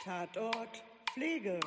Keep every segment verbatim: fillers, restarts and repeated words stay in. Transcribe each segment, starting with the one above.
Tatort Pflege.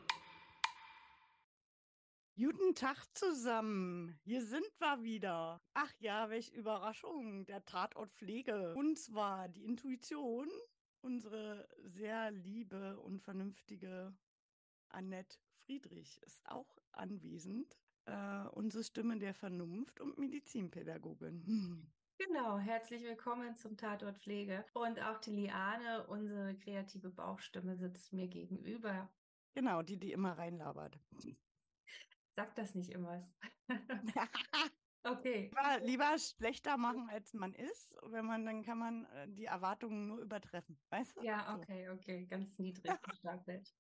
Guten Tag zusammen, hier sind wir wieder. Ach ja, welch Überraschung, der Tatort Pflege. Und zwar die Intuition, unsere sehr liebe und vernünftige Annette Friedrich ist auch anwesend. Äh, unsere Stimme der Vernunft und Medizinpädagogin. Hm. Genau, herzlich willkommen zum Tatort Pflege. Und auch die Liane, unsere kreative Bauchstimme, sitzt mir gegenüber. Genau, die, die immer reinlabert. Sag das nicht immer. Okay. Lieber, lieber schlechter machen, als man ist. Wenn man, dann kann man äh, die Erwartungen nur übertreffen. Weißt du? Ja, So. okay, okay, ganz niedrig gestapelt.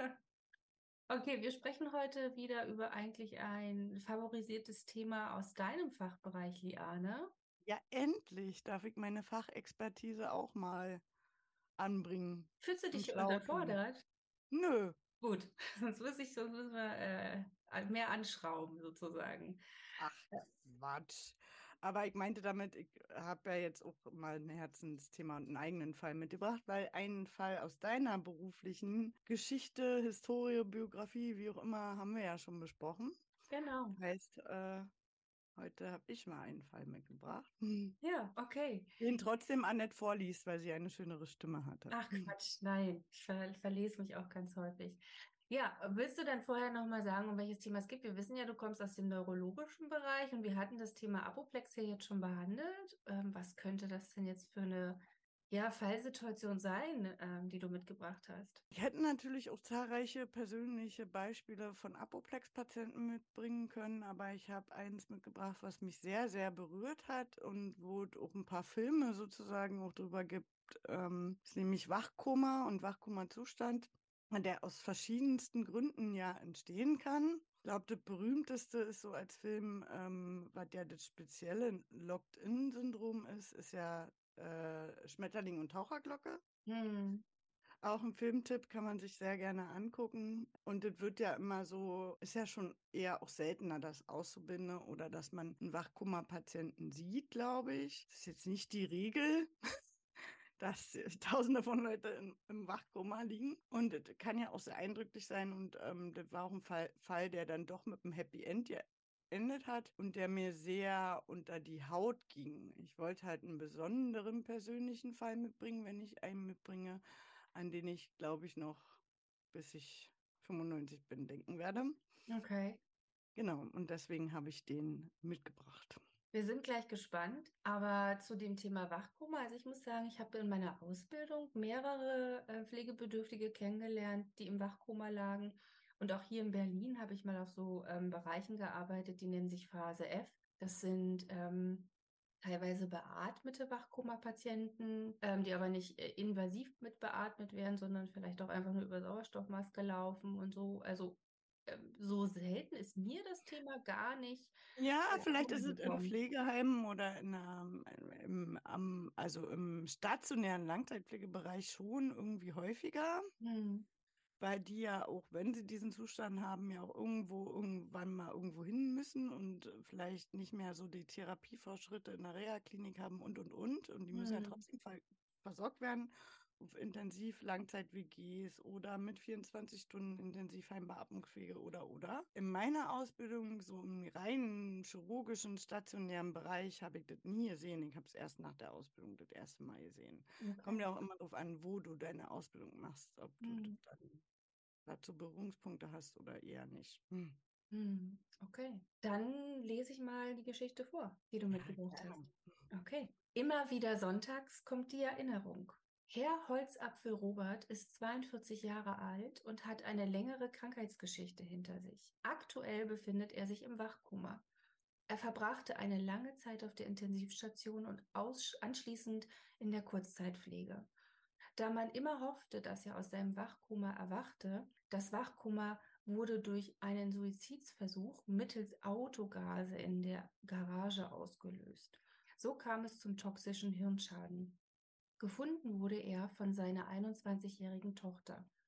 Okay, wir sprechen heute wieder über eigentlich ein favorisiertes Thema aus deinem Fachbereich, Liane. Ja, endlich darf ich meine Fachexpertise auch mal anbringen Fühlst du und dich schlau tun. unterfordert? Nö. Gut, sonst muss ich, sonst müssen wir äh, mehr anschrauben sozusagen. Ach, Quatsch. Aber ich meinte damit, ich habe ja jetzt auch mal ein Herzensthema und einen eigenen Fall mitgebracht, weil einen Fall aus deiner beruflichen Geschichte, Historie, Biografie, wie auch immer, haben wir ja schon besprochen. Genau. Heißt, äh, heute habe ich mal einen Fall mitgebracht, hm, Ja, okay. den trotzdem Annette vorliest, weil sie eine schönere Stimme hatte. Ach Hm. Quatsch, nein, ich ver verlese mich auch ganz häufig. Ja, willst du dann vorher nochmal sagen, um welches Thema es geht? Wir wissen ja, du kommst aus dem neurologischen Bereich und wir hatten das Thema Apoplexie jetzt schon behandelt. Ähm, was könnte das denn jetzt für eine, ja, Fallsituation sein, ähm, die du mitgebracht hast? Ich hätte natürlich auch zahlreiche persönliche Beispiele von Apoplex-Patienten mitbringen können, aber ich habe eins mitgebracht, was mich sehr, sehr berührt hat und wo es auch ein paar Filme sozusagen auch drüber gibt. Ähm, ist nämlich Wachkoma und Wachkoma-Zustand, der aus verschiedensten Gründen ja entstehen kann. Ich glaube, das berühmteste ist so als Film, ähm, was ja das spezielle Locked-In-Syndrom ist, ist ja äh, Schmetterling und Taucherglocke. Hm. Auch ein Filmtipp, kann man sich sehr gerne angucken. Und es wird ja immer so, ist ja schon eher auch seltener, dass Auszubildende oder dass man einen Wachkoma-Patienten sieht, glaube ich. Das ist jetzt nicht die Regel, dass Tausende von Leuten im Wachkoma liegen. Und das kann ja auch sehr eindrücklich sein. Und ähm, das war auch ein Fall, Fall, der dann doch mit einem Happy End geendet hat und der mir sehr unter die Haut ging. Ich wollte halt einen besonderen persönlichen Fall mitbringen, wenn ich einen mitbringe, an den ich, glaube ich, noch bis ich fünfundneunzig bin, denken werde. Okay. Genau, und deswegen habe ich den mitgebracht. Wir sind gleich gespannt, aber zu dem Thema Wachkoma, also ich muss sagen, ich habe in meiner Ausbildung mehrere äh, Pflegebedürftige kennengelernt, die im Wachkoma lagen. Und auch hier in Berlin habe ich mal auf so ähm, Bereichen gearbeitet, die nennen sich Phase F. Das sind ähm, teilweise beatmete Wachkoma-Patienten, ähm, die aber nicht äh, invasiv mit beatmet werden, sondern vielleicht auch einfach nur über Sauerstoffmaske laufen und so. Also ähm, so selten ist mir das Thema gar nicht Ja, äh, vielleicht ist es in untergekommen. Pflegeheimen oder in einem, im, am, also im stationären Langzeitpflegebereich schon irgendwie häufiger, Hm. weil die ja auch, wenn sie diesen Zustand haben, ja auch irgendwo irgendwann mal irgendwo hin müssen und vielleicht nicht mehr so die Therapiefortschritte in der Reha-Klinik haben und und und. Und die müssen ja Hm. trotzdem ver versorgt werden auf Intensiv Langzeit-W Gs oder mit vierundzwanzig Stunden Intensivheimbeatmungspflege oder oder. In meiner Ausbildung, so im reinen chirurgischen stationären Bereich, habe ich das nie gesehen. Ich habe es erst nach der Ausbildung das erste Mal gesehen. Kommt Okay. ja auch immer darauf an, wo du deine Ausbildung machst, ob du Hm. dann dazu Berührungspunkte hast oder eher nicht. Hm. Hm. Okay. Dann lese ich mal die Geschichte vor, die du Ja, mitgebracht hast. gerne. Okay. Immer wieder sonntags kommt die Erinnerung. Herr Holzapfel Robert ist zweiundvierzig Jahre alt und hat eine längere Krankheitsgeschichte hinter sich. Aktuell befindet er sich im Wachkoma. Er verbrachte eine lange Zeit auf der Intensivstation und aus anschließend in der Kurzzeitpflege. Da man immer hoffte, dass er aus seinem Wachkoma erwachte, das Wachkoma wurde durch einen Suizidversuch mittels Autogase in der Garage ausgelöst. So kam es zum toxischen Hirnschaden. Gefunden wurde er von seiner einundzwanzigjährigen Tochter.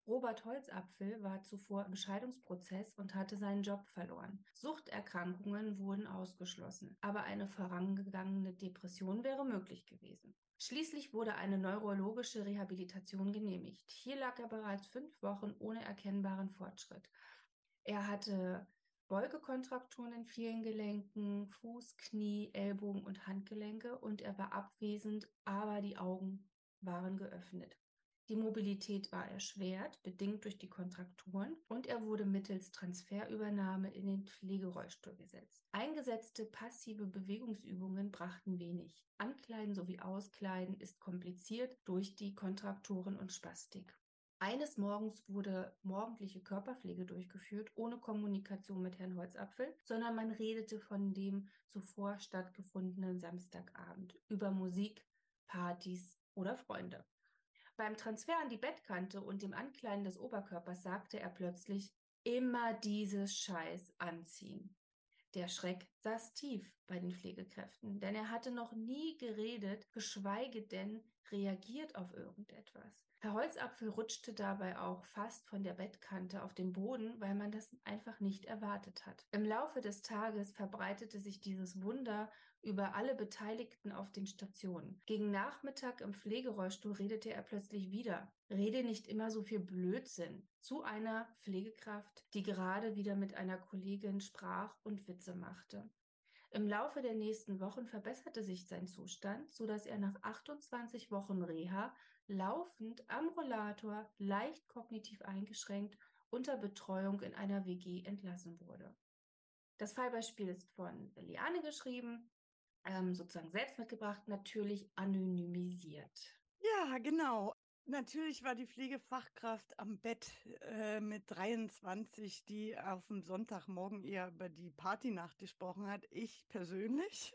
Robert Holzapfel war zuvor im Scheidungsprozess und hatte seinen Job verloren. Suchterkrankungen wurden ausgeschlossen, aber eine vorangegangene Depression wäre möglich gewesen. Schließlich wurde eine neurologische Rehabilitation genehmigt. Hier lag er bereits fünf Wochen ohne erkennbaren Fortschritt. Er hatte Beugekontrakturen in vielen Gelenken, Fuß, Knie, Ellbogen und Handgelenke und er war abwesend, aber die Augen waren geöffnet. Die Mobilität war erschwert, bedingt durch die Kontrakturen, und er wurde mittels Transferübernahme in den Pflegerollstuhl gesetzt. Eingesetzte passive Bewegungsübungen brachten wenig. Ankleiden sowie Auskleiden ist kompliziert durch die Kontrakturen und Spastik. Eines Morgens wurde morgendliche Körperpflege durchgeführt, ohne Kommunikation mit Herrn Holzapfel, sondern man redete von dem zuvor stattgefundenen Samstagabend über Musik, Partys oder Freunde. Beim Transfer an die Bettkante und dem Ankleiden des Oberkörpers sagte er plötzlich: Immer dieses Scheiß anziehen. Der Schreck saß tief bei den Pflegekräften, denn er hatte noch nie geredet, geschweige denn reagiert auf irgendetwas. Herr Holzapfel rutschte dabei auch fast von der Bettkante auf den Boden, weil man das einfach nicht erwartet hat. Im Laufe des Tages verbreitete sich dieses Wunder über alle Beteiligten auf den Stationen. Gegen Nachmittag im Pflegerollstuhl redete er plötzlich wieder. Rede nicht immer so viel Blödsinn. Zu einer Pflegekraft, die gerade wieder mit einer Kollegin sprach und Witze machte. Im Laufe der nächsten Wochen verbesserte sich sein Zustand, sodass er nach achtundzwanzig Wochen Reha laufend am Rollator, leicht kognitiv eingeschränkt, unter Betreuung in einer W G entlassen wurde. Das Fallbeispiel ist von Liane geschrieben, ähm, sozusagen selbst mitgebracht, natürlich anonymisiert. Ja, genau. Natürlich war die Pflegefachkraft am Bett äh, mit dreiundzwanzig, die auf dem Sonntagmorgen eher über die Partynacht gesprochen hat. Ich persönlich.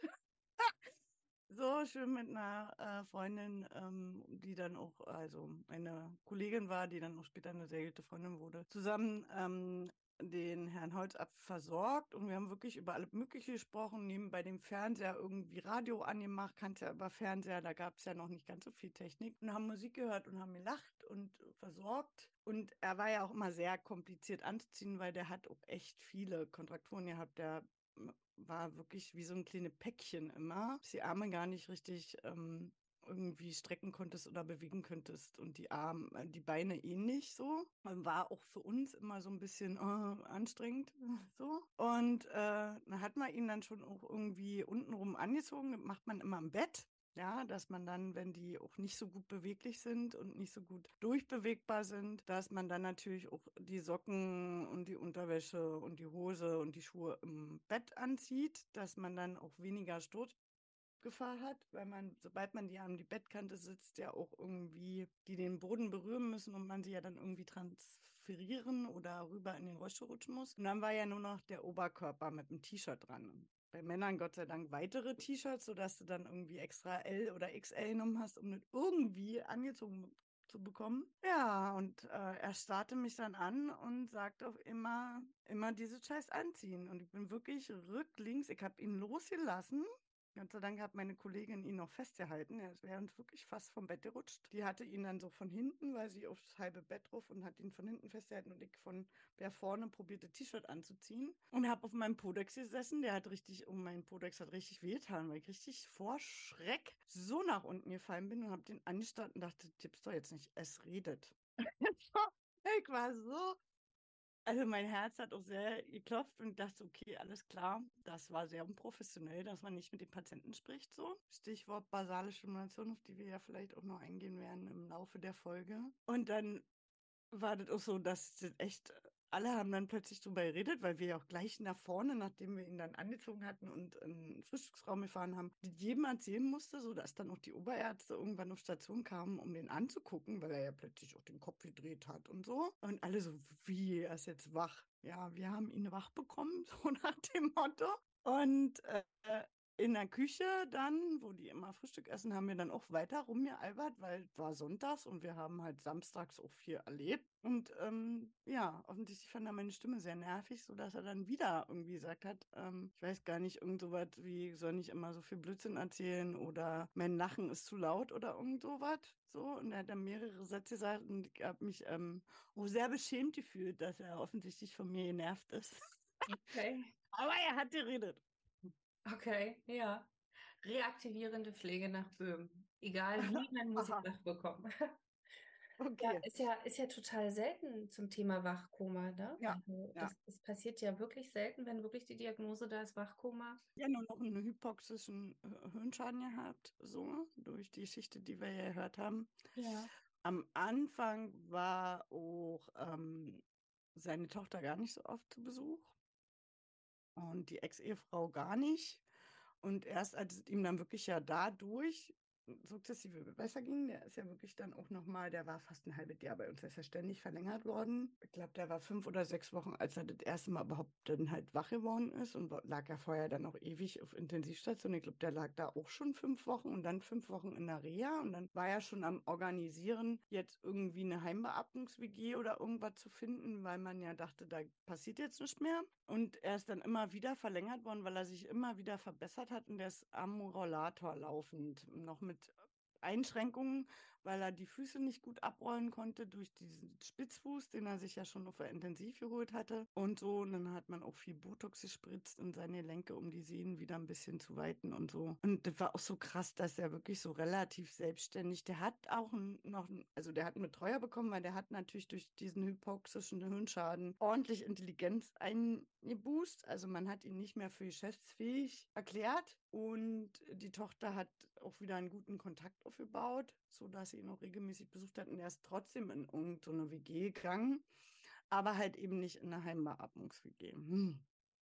So schön mit einer äh, Freundin, ähm, die dann auch, also eine Kollegin war, die dann auch später eine sehr gute Freundin wurde, zusammen ähm, den Herrn Holzapfel versorgt, und wir haben wirklich über alles Mögliche gesprochen, nebenbei dem Fernseher irgendwie Radio angemacht, kannte ja über Fernseher, da gab es ja noch nicht ganz so viel Technik, und haben Musik gehört und haben gelacht und versorgt. Und er war ja auch immer sehr kompliziert anzuziehen, weil der hat auch echt viele Kontrakturen gehabt, der war wirklich wie so ein kleines Päckchen immer, dass die Arme gar nicht richtig ähm, irgendwie strecken konntest oder bewegen könntest, und die Arme, die Beine ähnlich so. War auch für uns immer so ein bisschen äh, anstrengend so. Und äh, dann hat man ihn dann schon auch irgendwie untenrum angezogen, macht man immer im Bett. Ja, dass man dann, wenn die auch nicht so gut beweglich sind und nicht so gut durchbewegbar sind, dass man dann natürlich auch die Socken und die Unterwäsche und die Hose und die Schuhe im Bett anzieht, dass man dann auch weniger Sturzgefahr hat, weil man, sobald man die an die Bettkante sitzt, ja auch irgendwie die den Boden berühren müssen und man sie ja dann irgendwie transferieren oder rüber in den Rollstuhl rutschen muss. Und dann war ja nur noch der Oberkörper mit dem T-Shirt dran. Bei Männern Gott sei Dank weitere T-Shirts, sodass du dann irgendwie extra L oder X L genommen hast, um das irgendwie angezogen zu bekommen. Ja, und äh, er starrte mich dann an und sagte auch immer, immer diese Scheiß anziehen. Und ich bin wirklich rücklings, ich habe ihn losgelassen. Gott sei Dank hat meine Kollegin ihn noch festgehalten. Er wäre uns wirklich fast vom Bett gerutscht. Die hatte ihn dann so von hinten, weil sie aufs halbe Bett drauf, und hat ihn von hinten festgehalten, und ich von der vorne probierte T-Shirt anzuziehen und habe auf meinem Podex gesessen. Der hat richtig, oh, mein Podex hat richtig wehgetan, weil ich richtig vor Schreck so nach unten gefallen bin und habe den angestarrt und dachte, tippst doch jetzt nicht, es redet. Ich war so, also mein Herz hat auch sehr geklopft und dachte, okay, alles klar, das war sehr unprofessionell, dass man nicht mit dem Patienten spricht, so. Stichwort basale Stimulation, auf die wir ja vielleicht auch noch eingehen werden im Laufe der Folge. Und dann war das auch so, dass das echt, alle haben dann plötzlich drüber geredet, weil wir ja auch gleich nach vorne, nachdem wir ihn dann angezogen hatten und in den Frühstücksraum gefahren haben, das jedem erzählen musste, so dass dann auch die Oberärzte irgendwann auf Station kamen, um den anzugucken, weil er ja plötzlich auch den Kopf gedreht hat und so. Und alle so, wie, er ist jetzt wach. Ja, wir haben ihn wach bekommen, so nach dem Motto. Und äh, In der Küche dann, wo die immer Frühstück essen, haben wir dann auch weiter rumgealbert, weil es war sonntags und wir haben halt samstags auch viel erlebt. Und ähm, ja, offensichtlich fand er meine Stimme sehr nervig, sodass er dann wieder irgendwie gesagt hat, ähm, ich weiß gar nicht, irgend sowas wie, ich soll nicht immer so viel Blödsinn erzählen oder mein Lachen ist zu laut oder irgend sowas. So, und er hat dann mehrere Sätze gesagt und ich habe mich ähm, auch sehr beschämt gefühlt, dass er offensichtlich von mir genervt ist. Okay. Aber er hat geredet. Okay, ja. Reaktivierende Pflege nach Böhm. Egal wie, man muss sie Aha, nachbekommen. Ja, okay. ist ja, ist ja total selten zum Thema Wachkoma, ne? Ja, Also ja. das, das passiert ja wirklich selten, wenn wirklich die Diagnose da ist, Wachkoma. Ja, nur noch einen hypoxischen äh, Hirnschaden gehabt, so, durch die Geschichte, die wir ja gehört haben. Ja. Am Anfang war auch ähm, seine Tochter gar nicht so oft zu Besuch und die Ex-Ehefrau gar nicht. Und erst als es ihm dann wirklich ja dadurch sukzessive besser ging, der ist ja wirklich dann auch nochmal, der war fast ein halbes Jahr bei uns, der ist ja ständig verlängert worden. Ich glaube, der war fünf oder sechs Wochen, als er das erste Mal überhaupt dann halt wach geworden ist und lag ja vorher dann auch ewig auf Intensivstation. Ich glaube, der lag da auch schon fünf Wochen und dann fünf Wochen in der Reha und dann war er schon am Organisieren, jetzt irgendwie eine Heimbeatmungs-W G oder irgendwas zu finden, weil man ja dachte, da passiert jetzt nichts mehr. Und er ist dann immer wieder verlängert worden, weil er sich immer wieder verbessert hat und der ist am Rollator laufend, noch mit Einschränkungen, weil er die Füße nicht gut abrollen konnte durch diesen Spitzfuß, den er sich ja schon auf der Intensiv geholt hatte. Und so, und dann hat man auch viel Botox gespritzt in seine Gelenke, um die Sehnen wieder ein bisschen zu weiten und so. Und das war auch so krass, dass er wirklich so relativ selbstständig, der hat auch noch, also der hat einen Betreuer bekommen, weil der hat natürlich durch diesen hypoxischen Hirnschaden ordentlich Intelligenz eingeboost. Also man hat ihn nicht mehr für geschäftsfähig erklärt und die Tochter hat auch wieder einen guten Kontakt aufgebaut, sodass sie ihn auch regelmäßig besucht hat und er ist trotzdem in irgendeine W G gegangen, aber halt eben nicht in eine Heimbeatmungs-W G. Hm.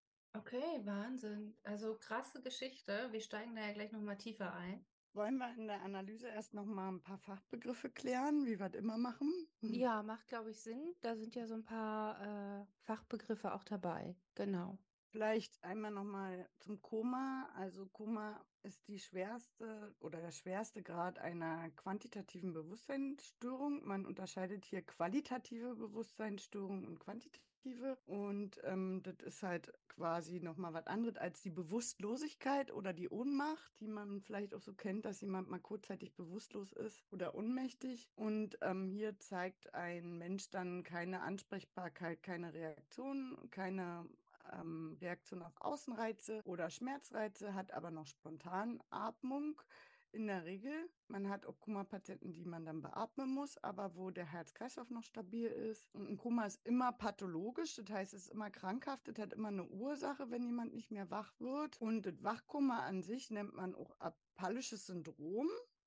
Okay, Wahnsinn. Also krasse Geschichte. Wir steigen da ja gleich nochmal tiefer ein. Wollen wir in der Analyse erst noch mal ein paar Fachbegriffe klären, wie wir das immer machen? Hm. Ja, macht, glaube ich, Sinn. Da sind ja so ein paar äh, Fachbegriffe auch dabei. Genau. Vielleicht einmal noch mal zum Koma. Also Koma ist die schwerste oder der schwerste Grad einer quantitativen Bewusstseinsstörung. Man unterscheidet hier qualitative Bewusstseinsstörung und quantitative. Und ähm, das ist halt quasi nochmal was anderes als die Bewusstlosigkeit oder die Ohnmacht, die man vielleicht auch so kennt, dass jemand mal kurzzeitig bewusstlos ist oder ohnmächtig. Und ähm, hier zeigt ein Mensch dann keine Ansprechbarkeit, keine Reaktion, keine ähm, Reaktion auf Außenreize oder Schmerzreize, hat aber noch Spontanatmung in der Regel. Man hat auch Koma-Patienten, die man dann beatmen muss, aber wo der Herz-Kreislauf noch stabil ist. Und ein Koma ist immer pathologisch, das heißt, es ist immer krankhaft, das hat immer eine Ursache, wenn jemand nicht mehr wach wird. Und das Wachkoma an sich nennt man auch apallisches Syndrom,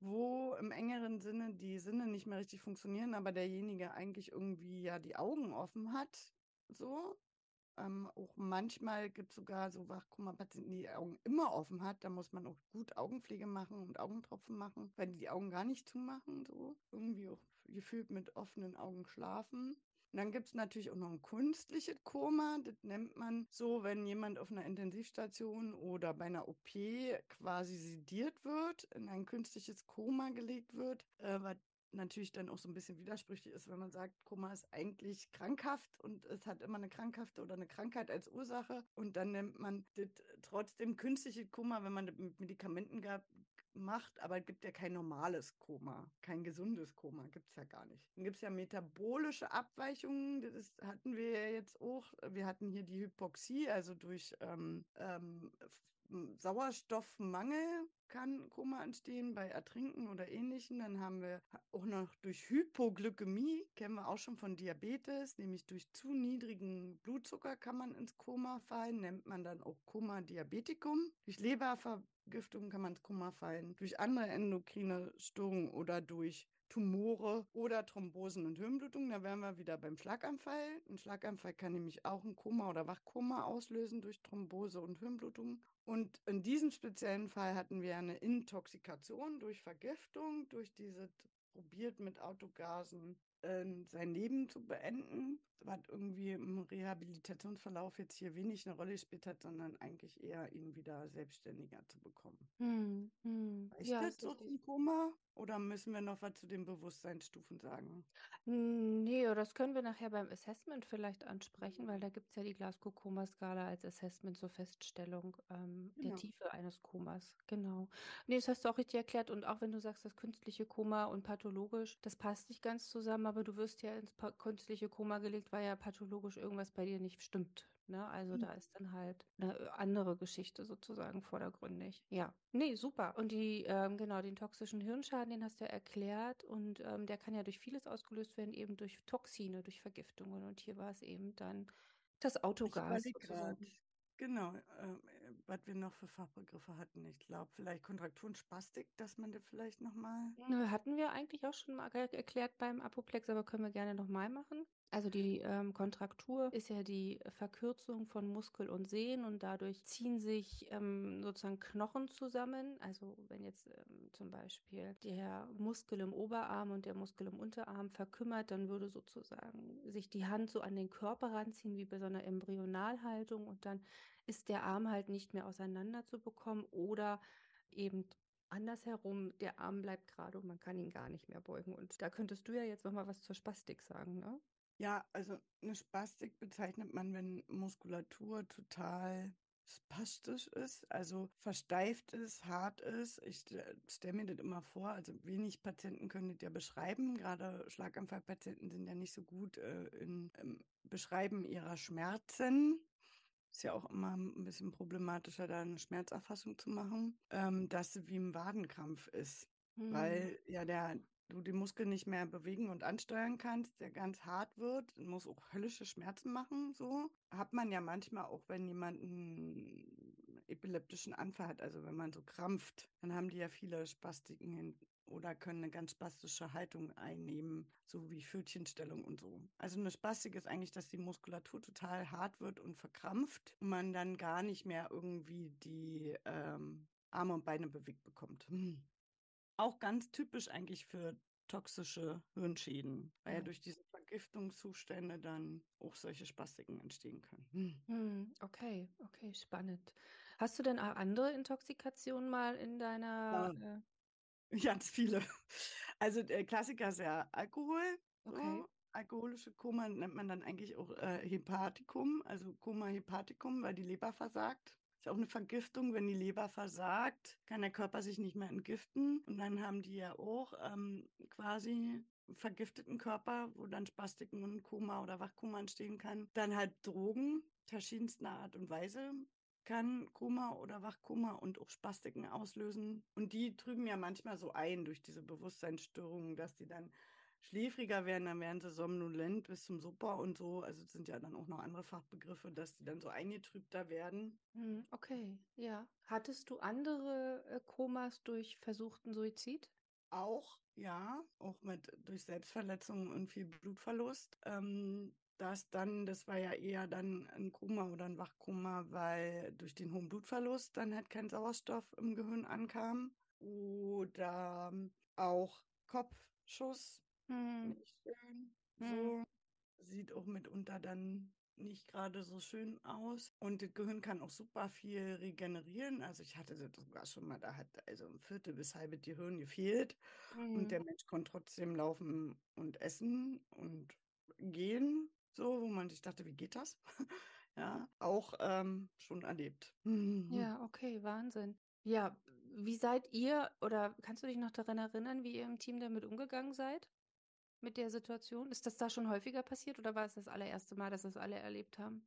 wo im engeren Sinne die Sinne nicht mehr richtig funktionieren, aber derjenige eigentlich irgendwie ja die Augen offen hat. So, ähm, auch manchmal gibt es sogar so Wachkoma-Patienten, die die Augen immer offen hat. Da muss man auch gut Augenpflege machen und Augentropfen machen, weil die die Augen gar nicht zumachen. So irgendwie auch gefühlt mit offenen Augen schlafen. Und dann gibt es natürlich auch noch ein künstliches Koma. Das nennt man so, wenn jemand auf einer Intensivstation oder bei einer O P quasi sediert wird, in ein künstliches Koma gelegt wird, äh, was natürlich dann auch so ein bisschen widersprüchlich ist, wenn man sagt, Koma ist eigentlich krankhaft und es hat immer eine krankhafte oder eine Krankheit als Ursache und dann nennt man das trotzdem künstliche Koma, wenn man das mit Medikamenten gab, macht, aber es gibt ja kein normales Koma, kein gesundes Koma, gibt es ja gar nicht. Dann gibt es ja metabolische Abweichungen, das hatten wir ja jetzt auch. Wir hatten hier die Hypoxie, also durch ähm, ähm, Sauerstoffmangel kann Koma entstehen bei Ertrinken oder Ähnlichem. Dann haben wir auch noch durch Hypoglykämie, kennen wir auch schon von Diabetes, nämlich durch zu niedrigen Blutzucker kann man ins Koma fallen, nennt man dann auch Koma Diabeticum. Durch Lebervergiftung kann man ins Koma fallen, durch andere endokrine Störungen oder durch Tumore oder Thrombosen und Hirnblutungen. Da wären wir wieder beim Schlaganfall. Ein Schlaganfall kann nämlich auch ein Koma oder Wachkoma auslösen durch Thrombose und Hirnblutung. Und in diesem speziellen Fall hatten wir eine Intoxikation durch Vergiftung, durch diese probiert mit Autogasen ähm, sein Leben zu beenden, was irgendwie im Rehabilitationsverlauf jetzt hier wenig eine Rolle gespielt hat, sondern eigentlich eher ihn wieder selbstständiger zu bekommen. Hm, hm. Reicht Ja, das ist so richtig. zum Koma oder müssen wir noch was zu den Bewusstseinsstufen sagen? Nee, das können wir nachher beim Assessment vielleicht ansprechen, weil Mhm. da gibt es ja die Glasgow-Koma-Skala als Assessment zur Feststellung ähm, der Genau. Tiefe eines Komas. Genau. Nee, das hast du auch richtig erklärt. Und auch wenn du sagst, das künstliche Koma und pathologisch, das passt nicht ganz zusammen, aber du wirst ja ins pa künstliche Koma gelegt, weil ja pathologisch irgendwas bei dir nicht stimmt. Ne? Also da ist dann halt eine andere Geschichte sozusagen vordergründig. Ja, nee, super. Und die, ähm, genau, den toxischen Hirnschaden, den hast du ja erklärt und ähm, der kann ja durch vieles ausgelöst werden, eben durch Toxine, durch Vergiftungen. Und hier war es eben dann das Ich Autogas überlege gerade, sozusagen. genau, ähm, äh, was wir noch für Fachbegriffe hatten. Ich glaube, vielleicht Kontraktur Spastik, dass man das vielleicht nochmal. Nö, hatten wir eigentlich auch schon mal ge- erklärt beim Apoplex, aber können wir gerne nochmal machen. Also die ähm, Kontraktur ist ja die Verkürzung von Muskel und Sehnen und dadurch ziehen sich ähm, sozusagen Knochen zusammen. Also wenn jetzt ähm, zum Beispiel der Muskel im Oberarm und der Muskel im Unterarm verkümmert, dann würde sozusagen sich die Hand so an den Körper ranziehen, wie bei so einer Embryonalhaltung und dann ist der Arm halt nicht mehr auseinander zu bekommen oder eben andersherum, der Arm bleibt gerade und man kann ihn gar nicht mehr beugen. Und da könntest du ja jetzt noch mal was zur Spastik sagen, ne? Ja, also eine Spastik bezeichnet man, wenn Muskulatur total spastisch ist, also versteift ist, hart ist. Ich stelle mir das immer vor, also wenig Patienten können das ja beschreiben. Gerade Schlaganfallpatienten sind ja nicht so gut äh, in ähm, Beschreiben ihrer Schmerzen. Ist ja auch immer ein bisschen problematischer, da eine Schmerzerfassung zu machen, ähm, dass es wie ein Wadenkrampf ist, Hm. weil ja der du den Muskel nicht mehr bewegen und ansteuern kannst, der ganz hart wird, muss auch höllische Schmerzen machen, so. Hat man ja manchmal auch, wenn jemand einen epileptischen Anfall hat, also wenn man so krampft, dann haben die ja viele Spastiken hin oder können eine ganz spastische Haltung einnehmen, so wie Pfötchenstellung und so. Also eine Spastik ist eigentlich, dass die Muskulatur total hart wird und verkrampft und man dann gar nicht mehr irgendwie die ähm, Arme und Beine bewegt bekommt. Hm. Auch ganz typisch eigentlich für toxische Hirnschäden, weil ja Ja. durch diese Vergiftungszustände dann auch solche Spastiken entstehen können. Hm. Hm, okay, okay, spannend. Hast du denn auch andere Intoxikationen mal in deiner, Ja, äh, ganz viele. Also der Klassiker ist ja Alkohol. okay. So. Alkoholische Koma nennt man dann eigentlich auch äh, Hepatikum, also Koma Hepaticum, weil die Leber versagt. Ist auch eine Vergiftung. Wenn die Leber versagt, kann der Körper sich nicht mehr entgiften. Und dann haben die ja auch ähm, quasi vergifteten Körper, wo dann Spastiken und Koma oder Wachkoma entstehen kann. Dann halt Drogen verschiedenster Art und Weise kann Koma oder Wachkoma und auch Spastiken auslösen. Und die trüben ja manchmal so ein durch diese Bewusstseinsstörungen, dass die dann schläfriger werden, dann werden sie somnolent bis zum Super und so. Also es sind ja dann auch noch andere Fachbegriffe, dass die dann so eingetrübter werden. Hm, okay, ja. Hattest du andere äh, Komas durch versuchten Suizid? Auch, ja, auch mit durch Selbstverletzung und viel Blutverlust. Ähm, das dann, das war ja eher dann ein Koma oder ein Wachkoma, weil durch den hohen Blutverlust dann halt kein Sauerstoff im Gehirn ankam. Oder auch Kopfschuss, Hm, nicht schön. hm, So sieht auch mitunter dann nicht gerade so schön aus. Und das Gehirn kann auch super viel regenerieren. Also ich hatte das sogar schon mal, da hat also ein Viertel bis halbe Gehirn gefehlt. Und hm. der Mensch konnte trotzdem laufen und essen und gehen, so, wo man sich dachte, wie geht das? Ja, auch ähm, schon erlebt. Ja, okay, Wahnsinn. Ja, wie seid ihr oder kannst du dich noch daran erinnern, wie ihr im Team damit umgegangen seid? Mit der Situation? Ist das da schon häufiger passiert oder war es das allererste Mal, dass das alle erlebt haben?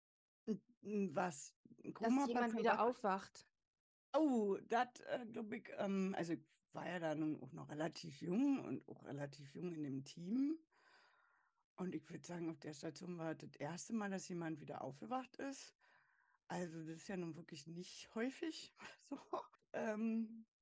Was? Dass jemand Koma-Patient, wieder was? aufwacht. Oh, das äh, glaube ich, ähm, also ich war ja dann auch noch relativ jung und auch relativ jung in dem Team. Und ich würde sagen, auf der Station war das erste Mal, dass jemand wieder aufgewacht ist. Also das ist ja nun wirklich nicht häufig so. Ähm,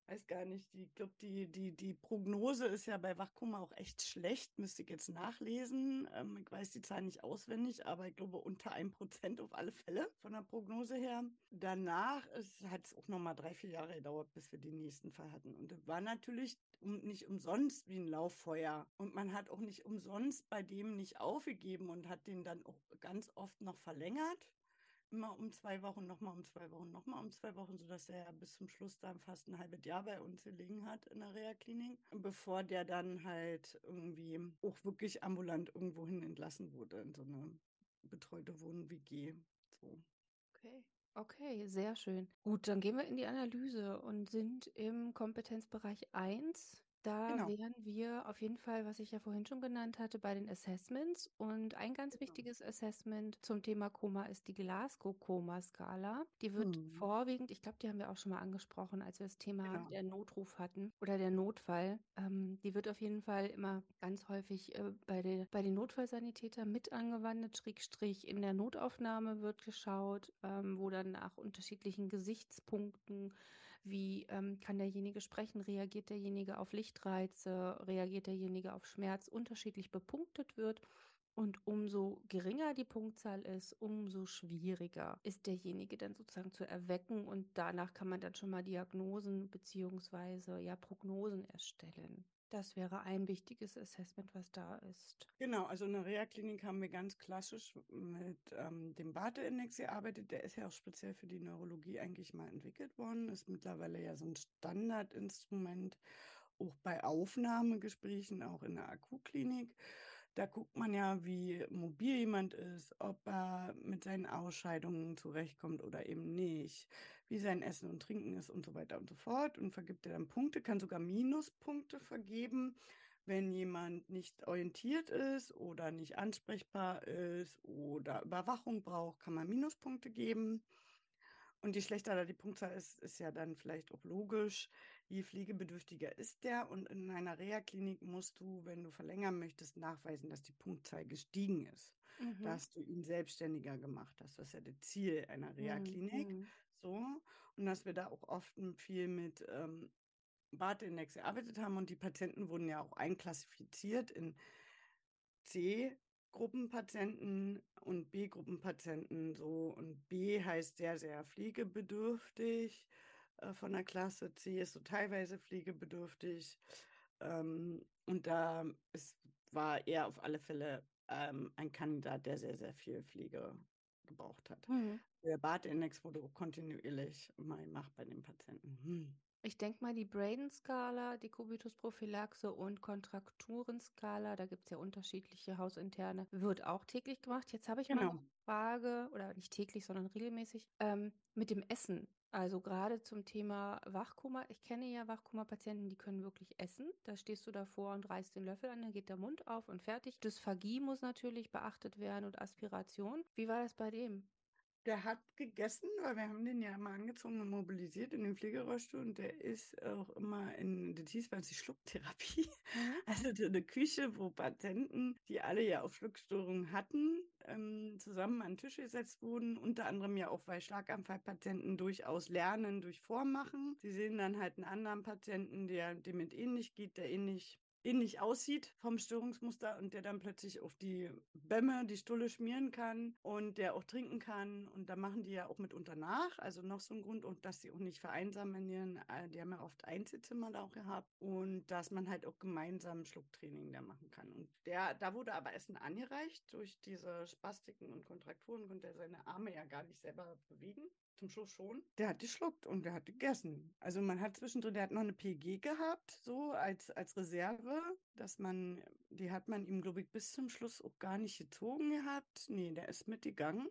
weiß gar nicht, die, ich glaube, die, die, die Prognose ist ja bei Wachkoma auch echt schlecht, müsste ich jetzt nachlesen. Ähm, ich weiß die Zahl nicht auswendig, aber ich glaube unter ein Prozent auf alle Fälle von der Prognose her. Danach hat es auch nochmal drei, vier Jahre gedauert, bis wir den nächsten Fall hatten. Und das war natürlich um, nicht umsonst wie ein Lauffeuer. Und man hat auch nicht umsonst bei dem nicht aufgegeben und hat den dann auch ganz oft noch verlängert. Immer um zwei Wochen, nochmal um zwei Wochen, nochmal um zwei Wochen, sodass er ja bis zum Schluss dann fast ein halbes Jahr bei uns gelegen hat in der Reha-Klinik, bevor der dann halt irgendwie auch wirklich ambulant irgendwohin entlassen wurde, in so eine betreute Wohn-W G. So. Okay. Okay, sehr schön. Gut, dann gehen wir in die Analyse und sind im Kompetenzbereich eins. Da Genau. wären wir auf jeden Fall, was ich ja vorhin schon genannt hatte, bei den Assessments. Und ein ganz Genau. wichtiges Assessment zum Thema Koma ist die Glasgow-Koma-Skala. Die wird Hm. vorwiegend, ich glaube, die haben wir auch schon mal angesprochen, als wir das Thema Genau. der Notruf hatten oder der Notfall. Ähm, die wird auf jeden Fall immer ganz häufig äh, bei, der, bei den Notfallsanitätern mit angewandt, Schrägstrich in der Notaufnahme wird geschaut, ähm, wo dann nach unterschiedlichen Gesichtspunkten, wie ähm, kann derjenige sprechen, reagiert derjenige auf Lichtreize, reagiert derjenige auf Schmerz, unterschiedlich bepunktet wird. Und umso geringer die Punktzahl ist, umso schwieriger ist derjenige dann sozusagen zu erwecken. Und danach kann man dann schon mal Diagnosen beziehungsweise ja Prognosen erstellen. Das wäre ein wichtiges Assessment, was da ist. Genau, also in der Reha-Klinik haben wir ganz klassisch mit ähm, dem Barte-Index gearbeitet. Der ist ja auch speziell für die Neurologie eigentlich mal entwickelt worden. Ist mittlerweile ja so ein Standardinstrument, auch bei Aufnahmegesprächen, auch in der Akutklinik. Da guckt man ja, wie mobil jemand ist, ob er mit seinen Ausscheidungen zurechtkommt oder eben nicht, wie sein Essen und Trinken ist und so weiter und so fort. Und vergibt er dann Punkte, kann sogar Minuspunkte vergeben, wenn jemand nicht orientiert ist oder nicht ansprechbar ist oder Überwachung braucht, kann man Minuspunkte geben. Und je schlechter da die Punktzahl ist, ist ja dann vielleicht auch logisch, je pflegebedürftiger ist der. Und in einer Reha-Klinik musst du, wenn du verlängern möchtest, nachweisen, dass die Punktzahl gestiegen ist. Mhm. Dass du ihn selbstständiger gemacht hast. Das ist ja das Ziel einer Mhm. Reha-Klinik. Mhm. So. Und dass wir da auch oft viel mit ähm, Barte-Index gearbeitet haben und die Patienten wurden ja auch einklassifiziert in C-Gruppenpatienten und B-Gruppenpatienten so. Und B heißt sehr, sehr pflegebedürftig äh, von der Klasse. C ist so teilweise pflegebedürftig. Ähm, und da ist, war er auf alle Fälle ähm, ein Kandidat, der sehr, sehr viel Pflege gebraucht hat. Mhm. Der Bart-Index wurde auch kontinuierlich immer gemacht bei den Patienten. Hm. Ich denke mal, die Braden-Skala, die Kubitus-Prophylaxe und Kontrakturenskala, da gibt es ja unterschiedliche hausinterne, wird auch täglich gemacht. Jetzt habe ich mal eine Genau. Frage, oder nicht täglich, sondern regelmäßig, ähm, mit dem Essen. Also gerade zum Thema Wachkoma. Ich kenne ja Wachkoma-Patienten, die können wirklich essen. Da stehst du davor und reißt den Löffel an, dann geht der Mund auf und fertig. Dysphagie muss natürlich beachtet werden und Aspiration. Wie war das bei dem? Der hat gegessen, weil wir haben den ja immer angezogen und mobilisiert in den Pflegerollstuhl und der ist auch immer in, das hieß bei uns die Schlucktherapie, Mhm. also so eine Küche, wo Patienten, die alle ja auch Schluckstörungen hatten, ähm, zusammen an den Tisch gesetzt wurden, unter anderem ja auch, weil Schlaganfallpatienten durchaus lernen durch Vormachen. Sie sehen dann halt einen anderen Patienten, der dem mit ähnlich geht, der ähnlich ähnlich aussieht vom Störungsmuster und der dann plötzlich auf die Bämme, die Stulle schmieren kann und der auch trinken kann. Und da machen die ja auch mitunter nach. Also noch so ein Grund, und dass sie auch nicht vereinsamen in ihren, äh, die haben ja oft Einzelzimmer da auch gehabt. Und dass man halt auch gemeinsam Schlucktraining da machen kann. Und der, da wurde aber Essen angereicht. Durch diese Spastiken und Kontrakturen konnte er seine Arme ja gar nicht selber bewegen. Zum Schluss schon. Der hat geschluckt und der hat gegessen. Also man hat zwischendrin, der hat noch eine P G gehabt, so als, als Reserve, dass man, die hat man ihm, glaube ich, bis zum Schluss auch gar nicht gezogen gehabt. Nee, der ist mitgegangen.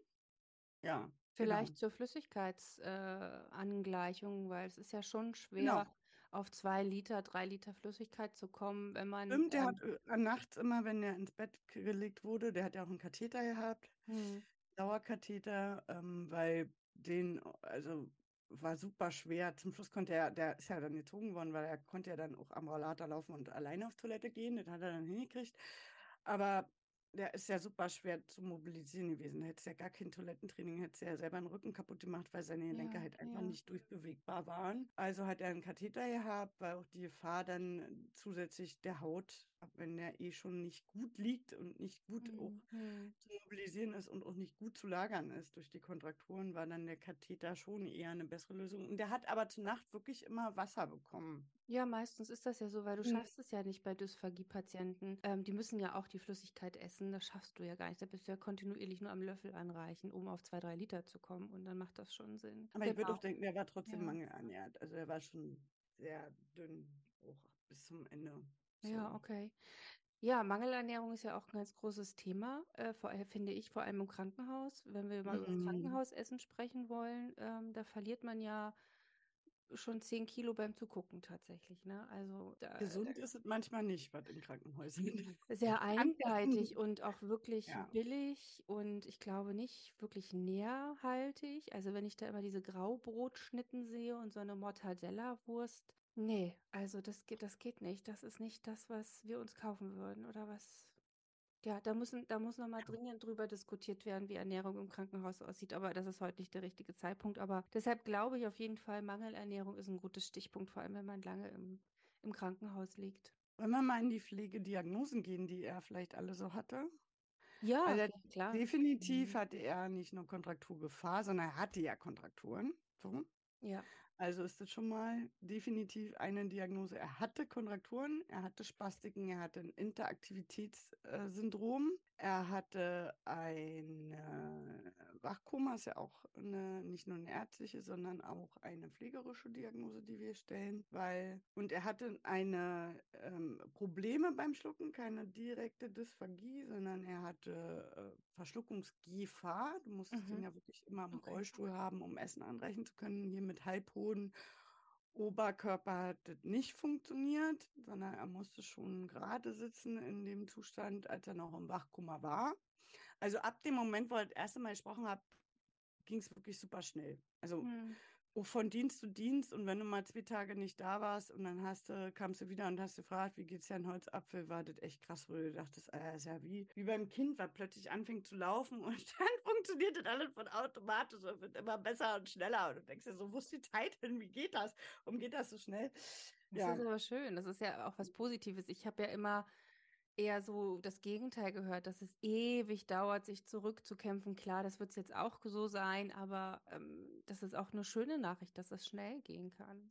Ja, genau. Vielleicht zur Flüssigkeitsangleichung, äh, Angleichung, weil es ist ja schon schwer, Genau. auf zwei Liter, drei Liter Flüssigkeit zu kommen, wenn man, Stimmt, der hat ähm, äh, nachts immer, wenn er ins Bett gelegt wurde, der hat ja auch einen Katheter gehabt, hm, Dauerkatheter, ähm, weil den, also war super schwer. Zum Schluss konnte er, der ist ja dann gezogen worden, weil er konnte ja dann auch am Rollator laufen und alleine auf Toilette gehen. Das hat er dann hingekriegt. Aber der ist ja super schwer zu mobilisieren gewesen. Da hättest ja gar kein Toilettentraining, hättest ja selber den Rücken kaputt gemacht, weil seine Gelenke Ja, halt einfach ja. nicht durchbewegbar waren. Also hat er einen Katheter gehabt, weil auch die Gefahr dann zusätzlich der Haut, wenn der eh schon nicht gut liegt und nicht gut auch Hm, hm. zu mobilisieren ist und auch nicht gut zu lagern ist durch die Kontrakturen, war dann der Katheter schon eher eine bessere Lösung. Und der hat aber zur Nacht wirklich immer Wasser bekommen. Ja, meistens ist das ja so, weil du Mhm. schaffst es ja nicht bei Dysphagie-Patienten. Ähm, die müssen ja auch die Flüssigkeit essen. Das schaffst du ja gar nicht. Da bist du ja kontinuierlich nur am Löffel anreichen, um auf zwei, drei Liter zu kommen. Und dann macht das schon Sinn. Aber ich würde Genau. auch denken, der war trotzdem Ja. mangelernährt. Also er war schon sehr dünn, auch bis zum Ende. So. Ja, okay. Ja, Mangelernährung ist ja auch ein ganz großes Thema, äh, vor allem finde ich, vor allem im Krankenhaus. Wenn wir mal über das Mhm. Krankenhausessen sprechen wollen, ähm, da verliert man ja schon zehn Kilo beim Zugucken tatsächlich, ne? Also da, Gesund ist es manchmal nicht, was in Krankenhäusern sehr am einseitig Essen. und auch wirklich Ja. billig und ich glaube nicht wirklich nährhaltig. Also wenn ich da immer diese Graubrotschnitten sehe und so eine Mortadella-Wurst, nee, also das geht, das geht nicht. Das ist nicht das, was wir uns kaufen würden oder was. Ja, da müssen, da muss nochmal dringend drüber diskutiert werden, wie Ernährung im Krankenhaus aussieht, aber das ist heute nicht der richtige Zeitpunkt. Aber deshalb glaube ich auf jeden Fall, Mangelernährung ist ein gutes Stichpunkt, vor allem wenn man lange im, im Krankenhaus liegt. Wenn wir mal in die Pflegediagnosen gehen, die er vielleicht alle so hatte. Ja, Also ja, klar. definitiv Mhm. hatte er nicht nur Kontrakturgefahr, sondern er hatte ja Kontrakturen. So. Ja. Also ist das schon mal definitiv eine Diagnose. Er hatte Kontrakturen, er hatte Spastiken, er hatte ein Interaktivitätssyndrom, er hatte ein äh, Wachkoma, ist ja auch eine, nicht nur eine ärztliche, sondern auch eine pflegerische Diagnose, die wir stellen, weil, und er hatte eine ähm, Probleme beim Schlucken, keine direkte Dysphagie, sondern er hatte äh, Verschluckungsgefahr. Du musstest ihn Mhm. ja wirklich immer im Okay. Rollstuhl haben, um Essen anreichen zu können. Hier mit halbhohen Oberkörper hat das nicht funktioniert, sondern er musste schon gerade sitzen in dem Zustand, als er noch im Wachkoma war. Also ab dem Moment, wo er das erste Mal gesprochen hat, ging es wirklich super schnell. Also Hm. auch von Dienst zu Dienst, und wenn du mal zwei Tage nicht da warst und dann hast du, kamst du wieder und hast gefragt, wie geht's dir an Holzapfel, war das echt krass, wo du dachtest, äh, ist ja wie, wie beim Kind, was plötzlich anfängt zu laufen und dann funktioniert das alles von automatisch und wird immer besser und schneller und du denkst dir so, wo ist die Zeit hin, wie geht das, warum geht das so schnell? Das Ja, ist aber schön. Das ist ja auch was Positives. Ich habe ja immer eher so das Gegenteil gehört, dass es ewig dauert, sich zurückzukämpfen. Klar, das wird es jetzt auch so sein, aber ähm, das ist auch eine schöne Nachricht, dass es schnell gehen kann.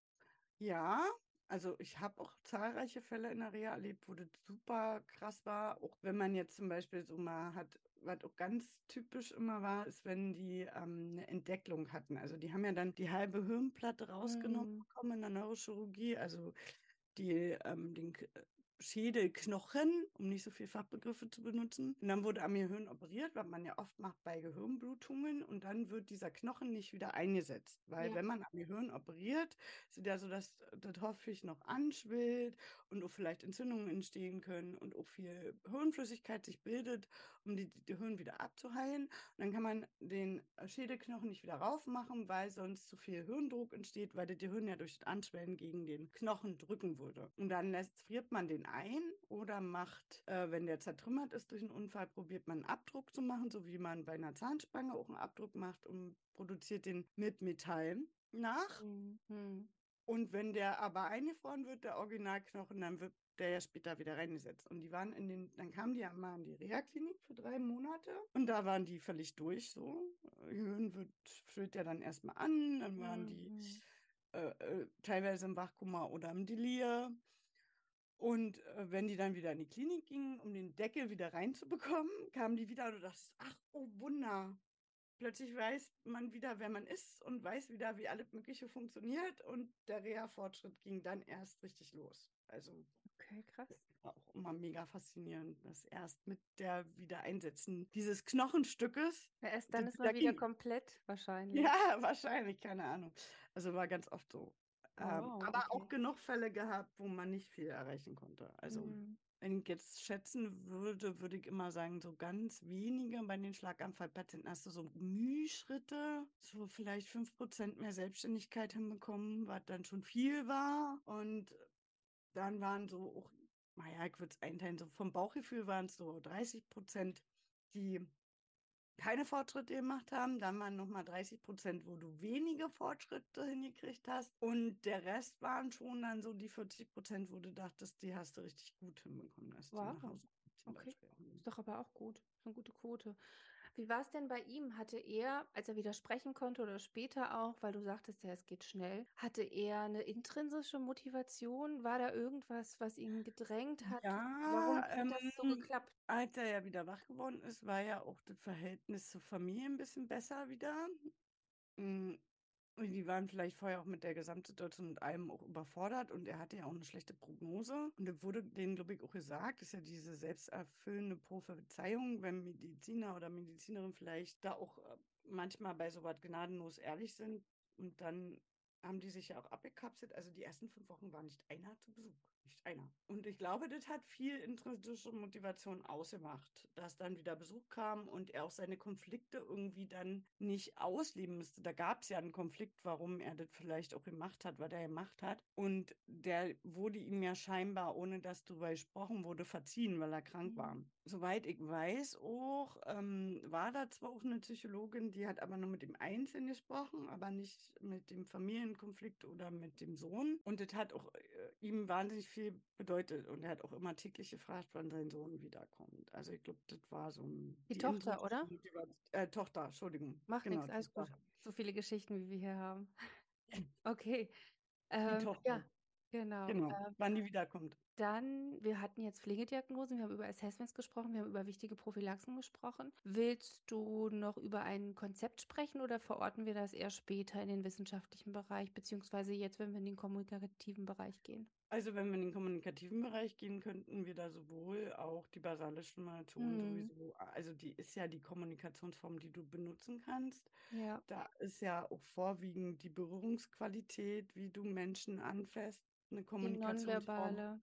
ja, also ich habe auch zahlreiche Fälle in der Reha erlebt, wo das super krass war. Auch wenn man jetzt zum Beispiel so mal hat, was auch ganz typisch immer war, ist, wenn die ähm, eine Entdecklung hatten. Also die haben ja dann die halbe Hirnplatte rausgenommen Hm. bekommen in der Neurochirurgie, also die, ähm, den K- Schädelknochen, um nicht so viel Fachbegriffe zu benutzen. Und dann wurde am Gehirn operiert, was man ja oft macht bei Gehirnblutungen. Und dann wird dieser Knochen nicht wieder eingesetzt. Weil Ja. wenn man am Gehirn operiert, ist es ja so, dass das häufig noch anschwillt und auch vielleicht Entzündungen entstehen können und auch viel Hirnflüssigkeit sich bildet, um die, die Hirn wieder abzuheilen. Und dann kann man den Schädelknochen nicht wieder raufmachen, weil sonst zu viel Hirndruck entsteht, weil das Gehirn ja durch das Anschwellen gegen den Knochen drücken würde. Und dann lässt, friert man den ein oder macht, äh, wenn der zertrümmert ist durch einen Unfall, probiert man einen Abdruck zu machen, so wie man bei einer Zahnspange auch einen Abdruck macht und produziert den mit Metall nach. Hm. Hm. Und wenn der aber eingefroren wird, der Originalknochen, dann wird der ja später wieder reingesetzt. Und die waren in den, dann kamen die ja mal in die Reha-Klinik für drei Monate und da waren die völlig durch so. Gehirn wird, führt ja dann erstmal an, dann waren Hm. die Hm. äh, äh, teilweise im Wachkoma oder im Delir. Und äh, wenn die dann wieder in die Klinik gingen, um den Deckel wieder reinzubekommen, kamen die wieder und du dachtest, ach, oh Wunder. Plötzlich weiß man wieder, wer man ist und weiß wieder, wie alles Mögliche funktioniert. Und der Reha-Fortschritt ging dann erst richtig los. Also Okay, krass. war auch immer mega faszinierend, dass erst mit der Wiedereinsetzen dieses Knochenstückes Ja, erst dann das ist man wieder wieder ging. komplett wahrscheinlich. Ja, wahrscheinlich, keine Ahnung. Also war ganz oft so. Ähm, Wow, aber auch okay. genug Fälle gehabt, wo man nicht viel erreichen konnte. Also Hm. wenn ich jetzt schätzen würde, würde ich immer sagen, so ganz wenige bei den Schlaganfallpatienten hast du so Mühschritte, so vielleicht fünf Prozent mehr Selbstständigkeit hinbekommen, was dann schon viel war. Und dann waren so auch naja, ich würde es einteilen, so vom Bauchgefühl waren es so dreißig Prozent, die keine Fortschritte gemacht haben. Dann waren nochmal dreißig Prozent, wo du wenige Fortschritte hingekriegt hast. Und der Rest waren schon dann so die vierzig Prozent, wo du dachtest, die hast du richtig gut hinbekommen, dass die Wow, nach Hause kommen zum okay. Beispiel. Ist doch aber auch gut. Ist eine gute Quote. Wie war es denn bei ihm? Hatte er, als er wieder sprechen konnte oder später auch, weil du sagtest ja, es geht schnell, hatte er eine intrinsische Motivation? War da irgendwas, was ihn gedrängt hat? Warum Ja, hat das so ähm, geklappt? als er ja wieder wach geworden ist, war ja auch das Verhältnis zur Familie ein bisschen besser wieder. Mm, Und die waren vielleicht vorher auch mit der Gesamtsituation und allem auch überfordert und er hatte ja auch eine schlechte Prognose. Und da wurde denen, glaube ich, auch gesagt, ist ja diese selbsterfüllende Prophezeiung, wenn Mediziner oder Medizinerin vielleicht da auch äh, manchmal bei sowas gnadenlos ehrlich sind und dann haben die sich ja auch abgekapselt. Also die ersten fünf Wochen war nicht einer zu Besuch. Nicht einer. Und ich glaube, das hat viel intrinsische Motivation ausgemacht, dass dann wieder Besuch kam und er auch seine Konflikte irgendwie dann nicht ausleben müsste. Da gab es ja einen Konflikt, warum er das vielleicht auch gemacht hat, was er gemacht hat. Und der wurde ihm ja scheinbar, ohne dass darüber gesprochen wurde, verziehen, weil er krank war. Mhm. Soweit ich weiß auch, ähm, war da zwar auch eine Psychologin, die hat aber nur mit dem Einzelnen gesprochen, aber nicht mit dem Familienkonflikt oder mit dem Sohn. Und das hat auch äh, ihm wahnsinnig viel bedeutet. Und er hat auch immer täglich gefragt, wann sein Sohn wiederkommt. Also ich glaube, das war so ein, Die die Tochter, intrinsische oder? Motivation. Äh, Tochter, Entschuldigung. Macht Genau, nichts, alles Tochter. gut. So viele Geschichten, wie wir hier haben. Okay. Die Ähm, Tochter. ja, genau. Genau. Ähm, Wann die wiederkommt. Dann, wir hatten jetzt Pflegediagnosen, wir haben über Assessments gesprochen, wir haben über wichtige Prophylaxen gesprochen. Willst du noch über ein Konzept sprechen oder verorten wir das eher später in den wissenschaftlichen Bereich, beziehungsweise jetzt, wenn wir in den kommunikativen Bereich gehen? Also wenn wir in den kommunikativen Bereich gehen, könnten wir da sowohl auch die basale Stimulation Hm, sowieso, also die ist ja die Kommunikationsform, die du benutzen kannst. ja, Da ist ja auch vorwiegend die Berührungsqualität, wie du Menschen anfasst, eine die Kommunikationsform. Nonverbale.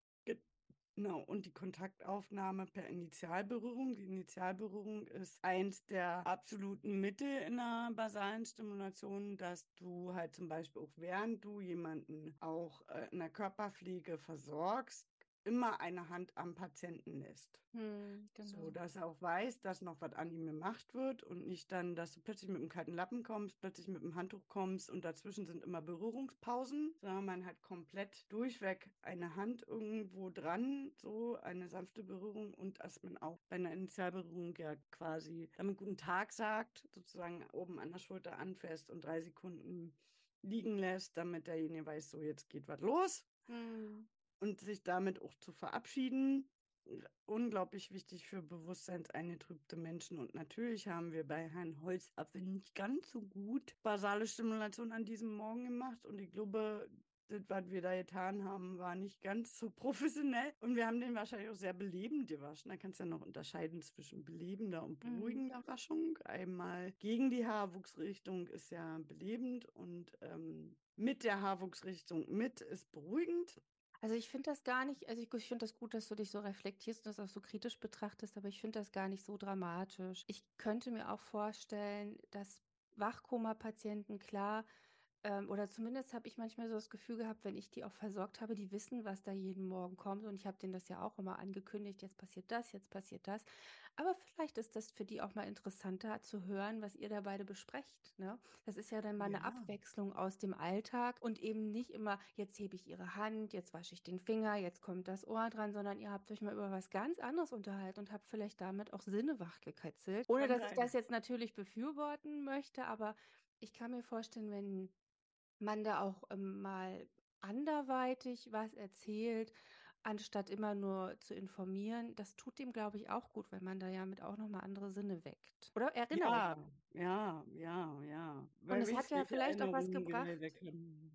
Genau, und die Kontaktaufnahme per Initialberührung. Die Initialberührung ist eins der absoluten Mittel in der basalen Stimulation, dass du halt zum Beispiel auch während du jemanden auch äh, in der Körperpflege versorgst, immer eine Hand am Patienten lässt. Hm, So, genau. dass er auch weiß, dass noch was an ihm gemacht wird und nicht dann, dass du plötzlich mit einem kalten Lappen kommst, plötzlich mit einem Handtuch kommst und dazwischen sind immer Berührungspausen, sondern man hat komplett durchweg eine Hand irgendwo dran, so eine sanfte Berührung und dass man auch bei einer Initialberührung ja quasi damit guten Tag sagt, sozusagen oben an der Schulter anfasst und drei Sekunden liegen lässt, damit derjenige weiß, so jetzt geht was los Hm. und sich damit auch zu verabschieden. Unglaublich wichtig für bewusstseinseingetrübte Menschen. Und natürlich haben wir bei Herrn Holzapfel nicht ganz so gut basale Stimulation an diesem Morgen gemacht. Und ich glaube, das, was wir da getan haben, war nicht ganz so professionell. Und wir haben den wahrscheinlich auch sehr belebend gewaschen. Da kannst du ja noch unterscheiden zwischen belebender und Mhm. beruhigender Waschung. Einmal gegen die Haarwuchsrichtung ist ja belebend und ähm, mit der Haarwuchsrichtung mit ist beruhigend. Also ich finde das gar nicht, also ich, ich finde das gut, dass du dich so reflektierst und das auch so kritisch betrachtest, aber ich finde das gar nicht so dramatisch. Ich könnte mir auch vorstellen, dass Wachkoma-Patienten klar, ähm, oder zumindest habe ich manchmal so das Gefühl gehabt, wenn ich die auch versorgt habe, die wissen, was da jeden Morgen kommt und ich habe denen das ja auch immer angekündigt, jetzt passiert das, jetzt passiert das. Aber vielleicht ist das für die auch mal interessanter zu hören, was ihr da beide besprecht, ne? Das ist ja dann mal eine Ja. Abwechslung aus dem Alltag und eben nicht immer, jetzt hebe ich ihre Hand, jetzt wasche ich den Finger, jetzt kommt das Ohr dran, sondern ihr habt euch mal über was ganz anderes unterhalten und habt vielleicht damit auch Sinne wachgekitzelt. Ohne Kann dass ich das sein. jetzt natürlich befürworten möchte, aber ich kann mir vorstellen, wenn man da auch ähm, mal anderweitig was erzählt, anstatt immer nur zu informieren, das tut dem, glaube ich, auch gut, weil man da ja mit auch nochmal andere Sinne weckt. Oder Erinnerung. Ja, ja, ja, ja. Und Weil es wir hat ja schlechte vielleicht auch was Erinnerungen gebracht. generell weg haben.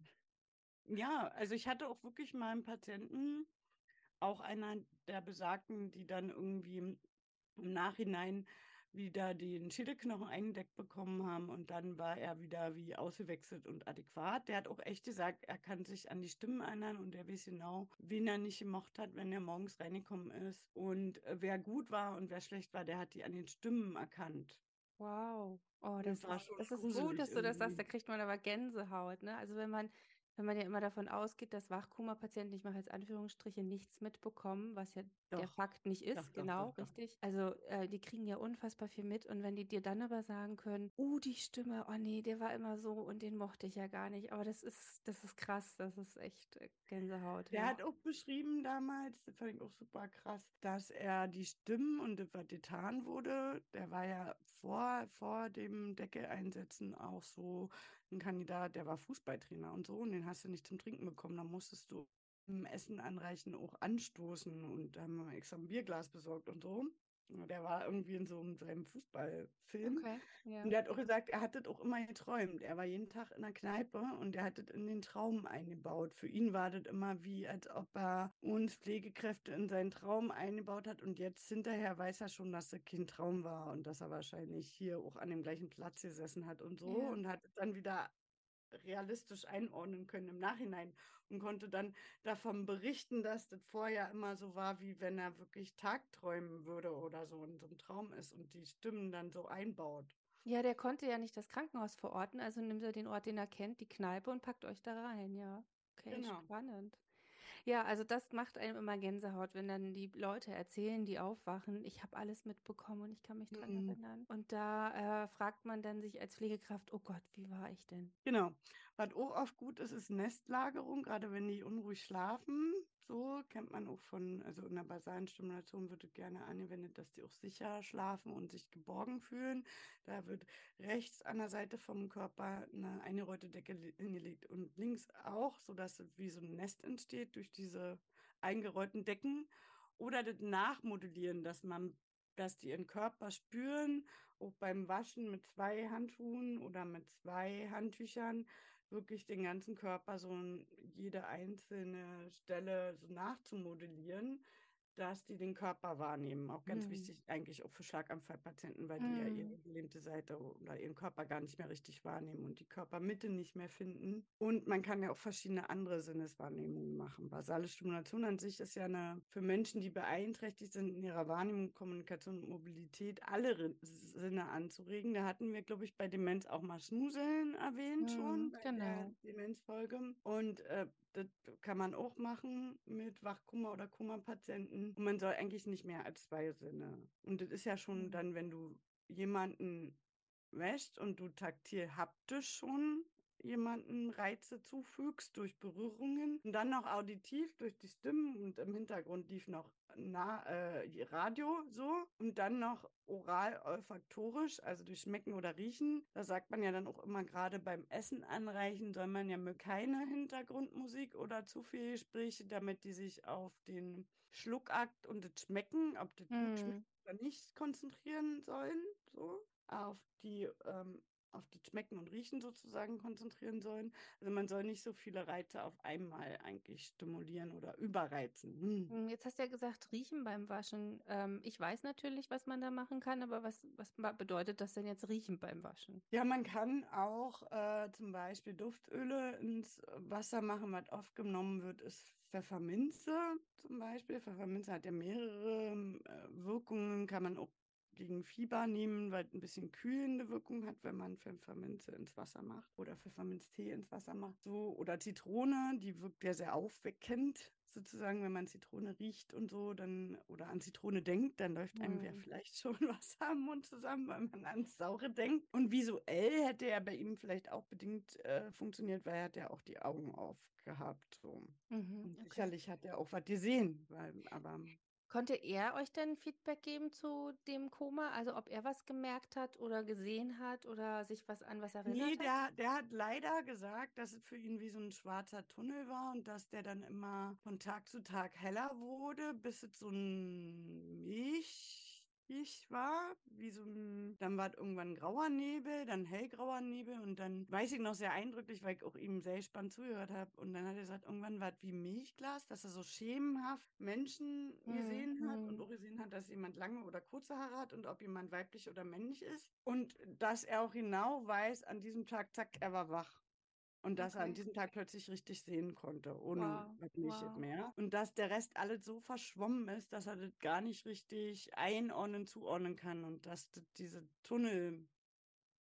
Ja, also ich hatte auch wirklich mal einen Patienten, auch einer der Besagten, die dann irgendwie im im Nachhinein wieder den Schädelknochen eingedeckt bekommen haben und dann war er wieder wie ausgewechselt und adäquat. Der hat auch echt gesagt, er kann sich an die Stimmen erinnern und er weiß genau, wen er nicht gemocht hat, wenn er morgens reingekommen ist. Und äh, wer gut war und wer schlecht war, der hat die an den Stimmen erkannt. Wow. Oh, Das das war ist, schon das ist gut, gruselig dass du das sagst. irgendwie. Da kriegt man aber Gänsehaut, ne? Also wenn man wenn man ja immer davon ausgeht, dass Wachkoma-Patienten, ich mache jetzt Anführungsstriche, nichts mitbekommen, was ja der Doch, Fakt nicht doch, ist, doch, genau, doch, doch. richtig. Also äh, die kriegen ja unfassbar viel mit und wenn die dir dann aber sagen können, uh, die Stimme, oh nee, der war immer so und den mochte ich ja gar nicht, aber das ist, das ist krass, das ist echt äh, Gänsehaut, Der ja. hat auch beschrieben damals, das fand ich auch super krass, dass er die Stimmen und das, was getan wurde, der war ja vor, vor dem Deckel-Einsetzen auch so ein Kandidat, der war Fußballtrainer und so, und den hast du nicht zum Trinken bekommen. Da musstest du im Essen anreichen auch anstoßen, und da haben wir extra ein Bierglas besorgt und so. Ja, der war irgendwie in so einem, seinem Fußballfilm. Okay, Und ja. der hat auch gesagt, er hat das auch immer geträumt. Er war jeden Tag in der Kneipe und er hat das in den Traum eingebaut. Für ihn war das immer wie, als ob er uns Pflegekräfte in seinen Traum eingebaut hat. Und jetzt hinterher weiß er schon, dass das kein Traum war und dass er wahrscheinlich hier auch an dem gleichen Platz gesessen hat und so. Ja. Und hat es dann wieder realistisch einordnen können im Nachhinein und konnte dann davon berichten, dass das vorher immer so war, wie wenn er wirklich tagträumen würde oder so in so einem Traum ist und die Stimmen dann so einbaut. Ja, der konnte ja nicht das Krankenhaus verorten, also nimmt er den Ort, den er kennt, die Kneipe und packt euch da rein, ja. Okay, Genau. spannend. Ja, also das macht einem immer Gänsehaut, wenn dann die Leute erzählen, die aufwachen, ich habe alles mitbekommen und ich kann mich dran Mhm. erinnern. Und da äh, fragt man dann sich als Pflegekraft, oh Gott, wie war ich denn? Genau. Was auch oft gut ist, ist Nestlagerung, gerade wenn die unruhig schlafen. So kennt man auch von, also in der basalen Stimulation wird es gerne angewendet, dass die auch sicher schlafen und sich geborgen fühlen. Da wird rechts an der Seite vom Körper eine eingeräumte Decke li- hingelegt und links auch, sodass es wie so ein Nest entsteht durch diese eingerollten Decken. Oder das Nachmodellieren, dass man, dass die ihren Körper spüren, auch beim Waschen mit zwei Handschuhen oder mit zwei Handtüchern wirklich den ganzen Körper so in jede einzelne Stelle so nachzumodellieren, dass die den Körper wahrnehmen. Auch ganz Hm. wichtig eigentlich auch für Schlaganfallpatienten, weil die ja Hm. ihre gelähmte Seite oder ihren Körper gar nicht mehr richtig wahrnehmen und die Körpermitte nicht mehr finden. Und man kann ja auch verschiedene andere Sinneswahrnehmungen machen. Basale Stimulation an sich ist ja eine für Menschen, die beeinträchtigt sind in ihrer Wahrnehmung, Kommunikation und Mobilität, alle Rin- Sinne anzuregen. Da hatten wir, glaube ich, bei Demenz auch mal Schnuseln erwähnt schon Hm. bei der Genau. Demenzfolge. Und äh, das kann man auch machen mit Wachkoma- oder Koma-Patienten. Und man soll eigentlich nicht mehr als zwei Sinne. Und das ist ja schon Hm. dann, wenn du jemanden wäscht und du taktil haptisch schon jemanden Reize zufügst durch Berührungen und dann noch auditiv durch die Stimmen, und im Hintergrund lief noch na, äh, Radio so, und dann noch oral olfaktorisch, also durch Schmecken oder Riechen. Da sagt man ja dann auch immer, gerade beim Essen anreichen soll man ja keine Hintergrundmusik oder zu viel Gespräche, damit die sich auf den Schluckakt und das Schmecken, ob das gut schmeckt Hm. oder nicht, konzentrieren sollen. So auf die ähm, auf das Schmecken und Riechen sozusagen konzentrieren sollen. Also man soll nicht so viele Reize auf einmal eigentlich stimulieren oder überreizen. Hm. Hm, Jetzt hast du ja gesagt, riechen beim Waschen. Ähm, ich weiß natürlich, was man da machen kann, aber was, was ma- bedeutet das denn jetzt riechen beim Waschen? Ja, man kann auch äh, zum Beispiel Duftöle ins Wasser machen. Was oft genommen wird, ist Pfefferminze zum Beispiel. Pfefferminze hat ja mehrere äh, Wirkungen, kann man auch gegen Fieber nehmen, weil es ein bisschen kühlende Wirkung hat, wenn man Pfefferminze ins Wasser macht oder Pfefferminztee ins Wasser macht. So, oder Zitrone, die wirkt ja sehr aufweckend. Sozusagen, wenn man Zitrone riecht und so, dann oder an Zitrone denkt, dann läuft einem ja Hm. vielleicht schon Wasser am Mund zusammen, weil man ans Saure denkt. Und visuell hätte er bei ihm vielleicht auch bedingt äh, funktioniert, weil er hat ja auch die Augen aufgehabt. So. Mhm, Und okay. sicherlich hat er auch was gesehen, weil, aber Konnte er euch denn Feedback geben zu dem Koma? Also ob er was gemerkt hat oder gesehen hat oder sich was an was nee, erinnert hat? der, der hat leider gesagt, dass es für ihn wie so ein schwarzer Tunnel war und dass der dann immer von Tag zu Tag heller wurde, bis es so ein Milch ich war, wie so ein, dann war es irgendwann grauer Nebel, dann hellgrauer Nebel, und dann weiß ich noch sehr eindrücklich, weil ich auch ihm sehr spannend zugehört habe, und dann hat er gesagt, irgendwann war es wie Milchglas, dass er so schemenhaft Menschen Hm, gesehen hat und hm, auch gesehen hat, dass jemand lange oder kurze Haare hat und ob jemand weiblich oder männlich ist, und dass er auch genau weiß, an diesem Tag, zack, er war wach. Und dass er an okay. diesem Tag plötzlich richtig sehen konnte, ohne Wow, was nicht wow. mehr. Und dass der Rest alles so verschwommen ist, dass er das gar nicht richtig einordnen, zuordnen kann. Und dass das diese Tunnel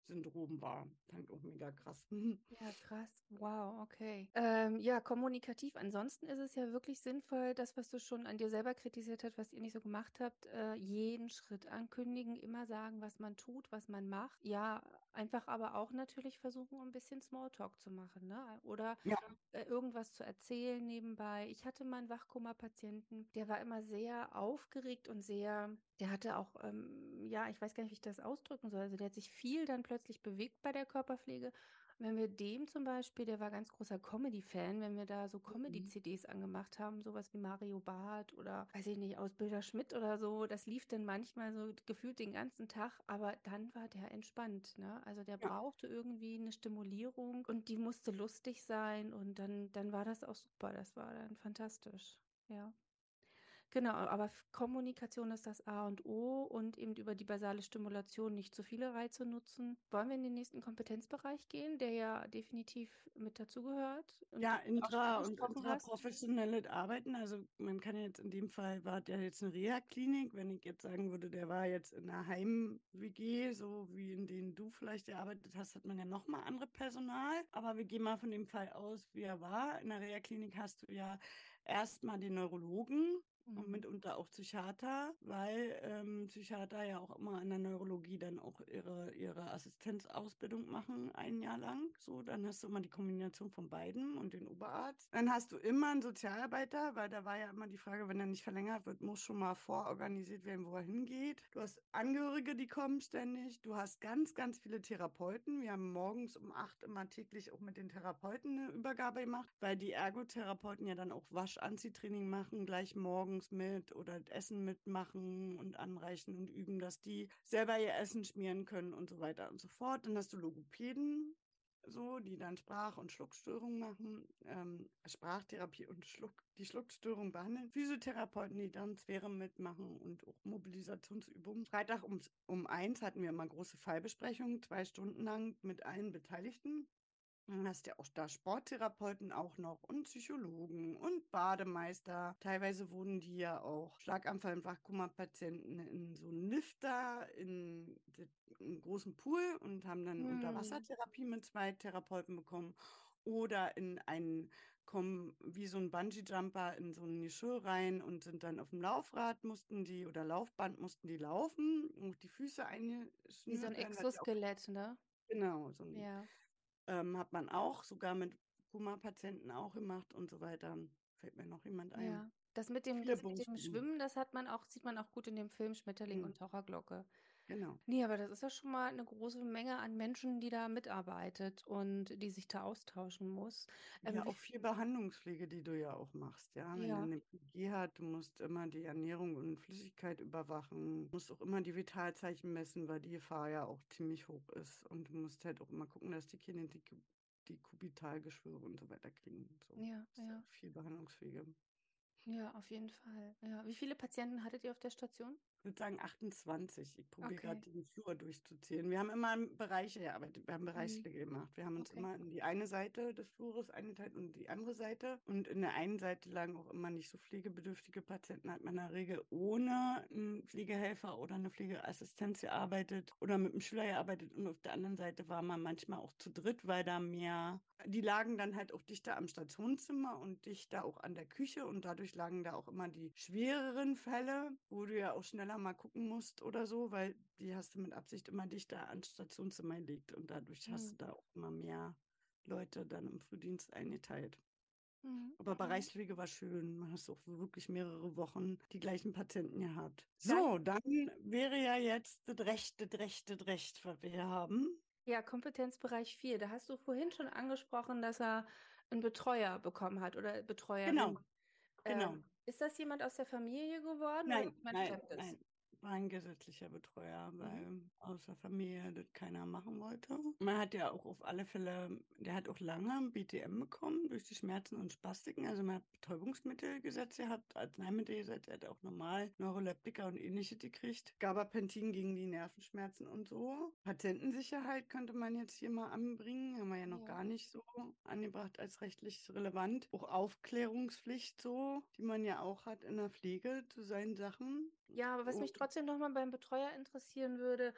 Syndrom war. Fand ich auch mega krass. Ja, krass. Wow, okay. Ähm, ja, kommunikativ. Ansonsten ist es ja wirklich sinnvoll, das, was du schon an dir selber kritisiert hast, was ihr nicht so gemacht habt, äh, jeden Schritt ankündigen, immer sagen, was man tut, was man macht. Ja, einfach aber auch natürlich versuchen, ein bisschen Smalltalk zu machen, ne? Oder Ja, äh, irgendwas zu erzählen nebenbei. Ich hatte mal einen Wachkoma-Patienten, der war immer sehr aufgeregt und sehr, der hatte auch, ähm, ja, ich weiß gar nicht, wie ich das ausdrücken soll. Also der hat sich viel dann plötzlich bewegt bei der Körperpflege. Wenn wir dem zum Beispiel, der war ganz großer Comedy-Fan, wenn wir da so mhm. Comedy-C Ds angemacht haben, sowas wie Mario Barth oder, weiß ich nicht, Ausbilder Schmidt oder so, das lief dann manchmal so gefühlt den ganzen Tag, aber dann war der entspannt, ne? Also der Ja. brauchte irgendwie eine Stimulierung und die musste lustig sein und dann, dann war das auch super, das war dann fantastisch, ja. Genau, aber F- Kommunikation ist das A und O und eben über die basale Stimulation nicht zu viele Reize nutzen. Wollen wir in den nächsten Kompetenzbereich gehen, der ja definitiv mit dazugehört und Ja, den du auch schon intra- und angesprochen hast? intraprofessionelle Arbeiten. Also man kann ja jetzt in dem Fall, war der jetzt eine Reha-Klinik. Wenn ich jetzt sagen würde, der war jetzt in einer Heim-W G, so wie in denen du vielleicht gearbeitet hast, hat man ja nochmal andere Personal. Aber wir gehen mal von dem Fall aus, wie er war. In der Reha-Klinik hast du ja erstmal den Neurologen und Mhm. mitunter auch Psychiater, weil ähm, Psychiater ja auch immer in der Neurologie dann auch ihre, ihre Assistenzausbildung machen, ein Jahr lang. So, dann hast du immer die Kombination von beiden und den Oberarzt. Dann hast du immer einen Sozialarbeiter, weil da war ja immer die Frage, wenn er nicht verlängert wird, muss schon mal vororganisiert werden, wo er hingeht. Du hast Angehörige, die kommen ständig. Du hast ganz, ganz viele Therapeuten. Wir haben morgens um acht immer täglich auch mit den Therapeuten eine Übergabe gemacht, weil die Ergotherapeuten ja dann auch Wasch-Anziehtraining machen, gleich morgens mit oder Essen mitmachen und anreichen und üben, dass die selber ihr Essen schmieren können und so weiter und so fort. Dann hast du Logopäden, so, die dann Sprach- und Schluckstörungen machen, ähm, Sprachtherapie und Schluck, die Schluckstörung behandeln, Physiotherapeuten, die dann Sphäre mitmachen und auch Mobilisationsübungen. Freitag um, um eins hatten wir immer große Fallbesprechungen, zwei Stunden lang mit allen Beteiligten. Dann hast ja auch da Sporttherapeuten auch noch und Psychologen und Bademeister. Teilweise wurden die ja auch Schlaganfall- und Wachkoma-Patienten in so einen Lifter in einen großen Pool und haben dann Hm. Unterwassertherapie mit zwei Therapeuten bekommen oder in einen kommen wie so ein Bungee-Jumper in so ein Geschirr rein und sind dann auf dem Laufrad mussten die oder Laufband mussten die laufen und die Füße Wie so ein eingeschnürt werden, weil die auch Exoskelett, ne? genau so ein Ja, ähm, hat man auch, sogar mit Koma-Patienten auch gemacht und so weiter. Fällt mir noch jemand ein. ja. Das mit dem, Viele das mit dem Berufsgruppen. Schwimmen, das hat man auch, sieht man auch gut in dem Film Schmetterling Mhm. und Taucherglocke. Genau. Ne, aber das ist ja schon mal eine große Menge an Menschen, die da mitarbeitet und die sich da austauschen muss. Ähm, Ja, wie auch f viel Behandlungspflege, die du ja auch machst, ja. Wenn er ja, eine P G hat, du musst immer die Ernährung und Flüssigkeit überwachen, du musst auch immer die Vitalzeichen messen, weil die Gefahr ja auch ziemlich hoch ist. Und du musst halt auch immer gucken, dass die Kinder die, Ku- die Kubitalgeschwüre und so weiter kriegen. So, ja, das ist ja ja, viel Behandlungspflege. ja, auf jeden Fall. Ja. Wie viele Patienten hattet ihr auf der Station? Ich würde sagen achtundzwanzig. Ich probiere gerade Okay. die Flur durchzuzählen. Wir haben immer in Bereiche gearbeitet. Wir haben Mhm. Bereichspflege gemacht. Wir haben uns Okay. immer in die eine Seite des Flures eingeteilt und die andere Seite. Und in der einen Seite lagen auch immer nicht so pflegebedürftige Patienten. Hat man in der Regel ohne einen Pflegehelfer oder eine Pflegeassistenz gearbeitet oder mit einem Schüler gearbeitet. Und auf der anderen Seite war man manchmal auch zu dritt, weil da mehr, die lagen dann halt auch dichter am Stationszimmer und dichter auch an der Küche. Und dadurch lagen da auch immer die schwereren Fälle, wo du ja auch schneller mal gucken musst oder so, weil die hast du mit Absicht immer dichter ans Stationszimmer gelegt und dadurch hast Mhm. du da auch immer mehr Leute dann im Frühdienst eingeteilt. Mhm. Aber Mhm. Bereichspflege war schön. Man hast auch wirklich mehrere Wochen die gleichen Patienten gehabt. Dann So, dann wäre ja jetzt das Recht, das Recht, das Recht, was wir hier haben. ja, Kompetenzbereich vier. Da hast du vorhin schon angesprochen, dass er einen Betreuer bekommen hat oder Genau, Betreuerin. genau. Ähm, ist das jemand aus der Familie geworden oder Nein, jemand nein, Fremdes? nein. War ein gesetzlicher Betreuer, Mhm. weil außer Familie das keiner machen wollte. Man hat ja auch auf alle Fälle, der hat auch lange B T M bekommen durch die Schmerzen und Spastiken. Also man hat Betäubungsmittel gesetzt, er hat Arzneimittel gesetzt, er hat auch normal Neuroleptika und ähnliches gekriegt. Gabapentin gegen die Nervenschmerzen und so. Patientensicherheit könnte man jetzt hier mal anbringen, haben wir ja noch Ja. gar nicht so angebracht als rechtlich relevant. Auch Aufklärungspflicht so, die man ja auch hat in der Pflege zu seinen Sachen. Ja, aber was mich Und trotzdem nochmal beim Betreuer interessieren würde,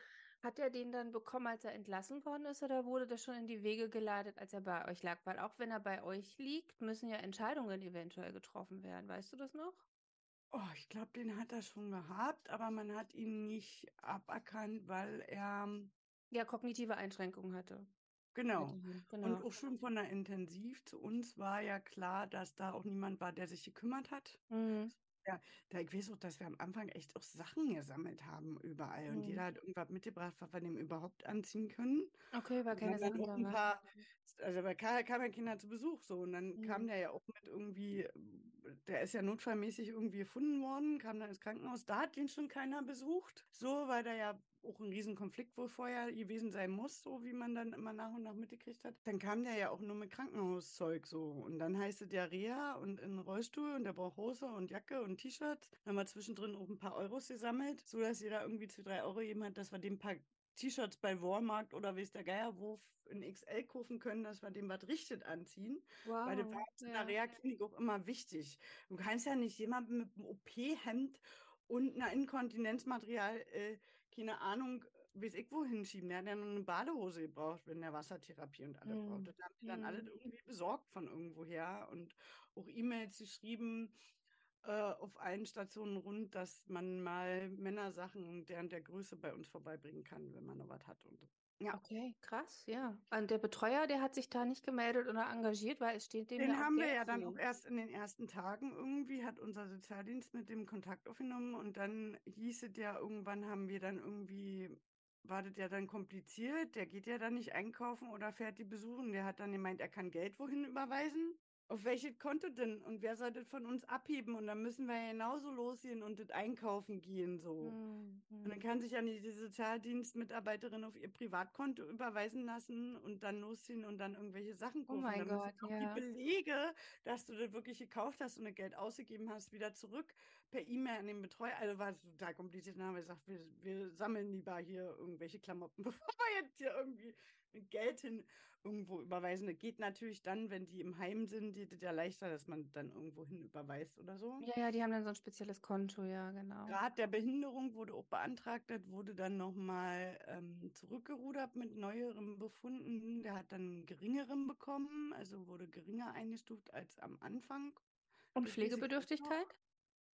Hat er den dann bekommen, als er entlassen worden ist, oder wurde das schon in die Wege geleitet, als er bei euch lag? Weil auch wenn er bei euch liegt, müssen ja Entscheidungen eventuell getroffen werden. Weißt du das noch? Oh, ich glaube, den hat er schon gehabt, aber man hat ihn nicht aberkannt, weil er, Ja, kognitive Einschränkungen hatte. genau. Weiterhin, Und genau. auch schon von der Intensiv zu uns war ja klar, dass da auch niemand war, der sich gekümmert hat. Mhm. Ja, da ich weiß auch, dass wir am Anfang echt auch Sachen gesammelt haben überall und Mhm. jeder hat irgendwas mitgebracht, was wir dem überhaupt anziehen können. Okay, weil Und wir keine haben dann Sachen auch da ein waren. paar, also bei Karl kamen ja Kinder zu Besuch so und dann kam Mhm. der ja auch mit irgendwie, der ist ja notfallmäßig irgendwie gefunden worden, kam dann ins Krankenhaus, da hat ihn schon keiner besucht, so, weil da ja auch ein Riesenkonflikt wohl vorher gewesen sein muss, so wie man dann immer nach und nach mitgekriegt hat. Dann kam der ja auch nur mit Krankenhauszeug so und dann heißt es ja Reha und in den Rollstuhl und der braucht Hose und Jacke und T-Shirts. Dann haben wir zwischendrin auch ein paar Euros gesammelt, so dass jeder irgendwie zwei, drei Euro gegeben hat, dass wir dem ein paar T-Shirts bei Walmart oder weiß der Geier wo in X L kaufen können, dass wir dem was richtig anziehen. Weil das war Wow, uns in der ja. Reha-Klinik auch immer wichtig. Du kannst ja nicht jemanden mit einem O P-Hemd und einer Inkontinenzmaterial, äh, keine Ahnung, weiß ich wohin schieben. Der hat ja nur eine Badehose gebraucht, wenn der Wassertherapie und alles braucht. Mhm. Das haben die dann alles Mhm. irgendwie besorgt von irgendwoher und auch E-Mails geschrieben äh, auf allen Stationen rund, dass man mal Männersachen deren der Größe bei uns vorbeibringen kann, wenn man noch was hat. Und ja, Okay, krass, ja. Und der Betreuer, der hat sich da nicht gemeldet oder engagiert, weil es steht dem den ja auch haben wir Geld ja dann auch zu. erst in den ersten Tagen irgendwie, hat unser Sozialdienst mit dem Kontakt aufgenommen und dann hieß es ja, irgendwann haben wir dann irgendwie, war das ja dann kompliziert, der geht ja dann nicht einkaufen oder fährt die besuchen, der hat dann gemeint, er kann Geld wohin überweisen. Auf welches Konto denn? Und wer soll das von uns abheben? Und dann müssen wir ja genauso losgehen und das einkaufen gehen, so. Mhm. Und dann Mhm. kann sich ja nicht die Sozialdienstmitarbeiterin auf ihr Privatkonto überweisen lassen und dann losziehen und dann irgendwelche Sachen Oh kaufen. mein Dann müssen Gott, auch die ja. Belege, dass du das wirklich gekauft hast und das Geld ausgegeben hast, wieder zurück per E-Mail an den Betreuer. Also war es total kompliziert. Dann haben wir gesagt, wir, wir sammeln lieber hier irgendwelche Klamotten, bevor wir jetzt hier irgendwie mit Geld hin irgendwo überweisen. Das geht natürlich dann, wenn die im Heim sind, geht es ja leichter, dass man dann irgendwo hin überweist oder so. Ja, ja, die haben dann so ein spezielles Konto, ja, genau. Grad der Behinderung wurde auch beantragt, das wurde dann nochmal ähm, zurückgerudert mit neueren Befunden. Der hat dann einen geringeren bekommen, also wurde geringer eingestuft als am Anfang. Und Das weiß ich auch Pflegebedürftigkeit? noch.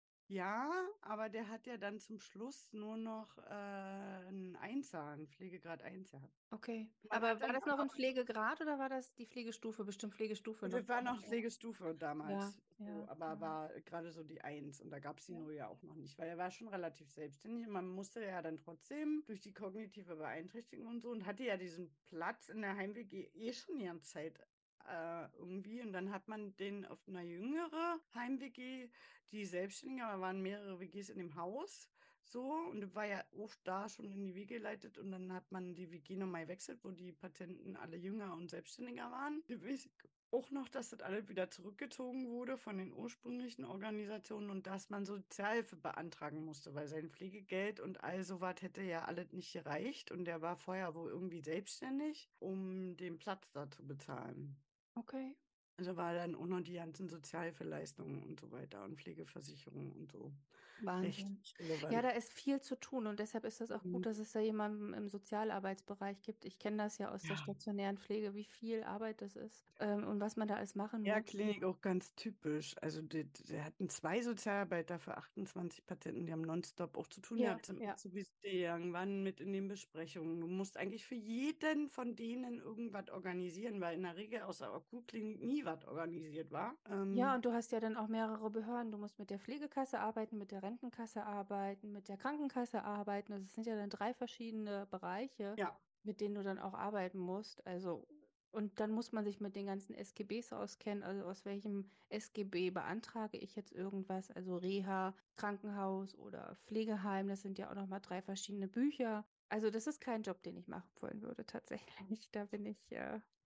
Ja, aber der hat ja dann zum Schluss nur noch äh, einen Einser, einen Pflegegrad eins gehabt. Okay. Man Aber hat war dann das noch aber ein Pflegegrad oder war das die Pflegestufe? Bestimmt Pflegestufe noch. das war noch Pflegestufe Ja, damals, so, ja, aber genau. war gerade so die Eins und da gab es die Ja. Null ja auch noch nicht, weil er war schon relativ selbstständig und man musste ja dann trotzdem durch die kognitive Beeinträchtigung und so und hatte ja diesen Platz in der Heim-W G eh schon die ganze Zeit äh, irgendwie und dann hat man den auf einer jüngere Heim-W G, die selbstständiger, aber waren mehrere W Gs in dem Haus. So, und das war ja auch da schon in die Wege geleitet und dann hat man die W G nochmal gewechselt, wo die Patienten alle jünger und selbstständiger waren. Das weiß ich auch noch, dass das alles wieder zurückgezogen wurde von den ursprünglichen Organisationen und dass man Sozialhilfe beantragen musste, weil sein Pflegegeld und all sowas hätte ja alles nicht gereicht und der war vorher wohl irgendwie selbstständig, um den Platz da zu bezahlen. Okay. Also war dann auch noch die ganzen Sozialhilfeleistungen und so weiter und Pflegeversicherung und so recht Wahnsinn. Ja, relevant. da ist viel zu tun und deshalb ist das auch gut, dass es da jemanden im Sozialarbeitsbereich gibt. Ich kenne das ja aus der Ja. stationären Pflege, wie viel Arbeit das ist, ähm, und was man da alles machen Ja, muss. Klinik auch ganz typisch. Also die, die hatten zwei Sozialarbeiter für achtundzwanzig Patienten, die haben nonstop auch zu tun Ja, gehabt, sind ja. zu visitieren, waren mit in den Besprechungen. Du musst eigentlich für jeden von denen irgendwas organisieren, weil in der Regel aus der Akutklinik nie was organisiert war. Ja, Ähm, und du hast ja dann auch mehrere Behörden. Du musst mit der Pflegekasse arbeiten, mit der Rentenkasse arbeiten, mit der Krankenkasse arbeiten. Also es sind ja dann drei verschiedene Bereiche, ja, mit denen du dann auch arbeiten musst. Also, und dann muss man sich mit den ganzen S G Bs auskennen. Also aus welchem S G B beantrage ich jetzt irgendwas? Also Reha, Krankenhaus oder Pflegeheim. Das sind ja auch nochmal drei verschiedene Bücher. Also das ist kein Job, den ich machen wollen würde, tatsächlich. Da bin ich, äh,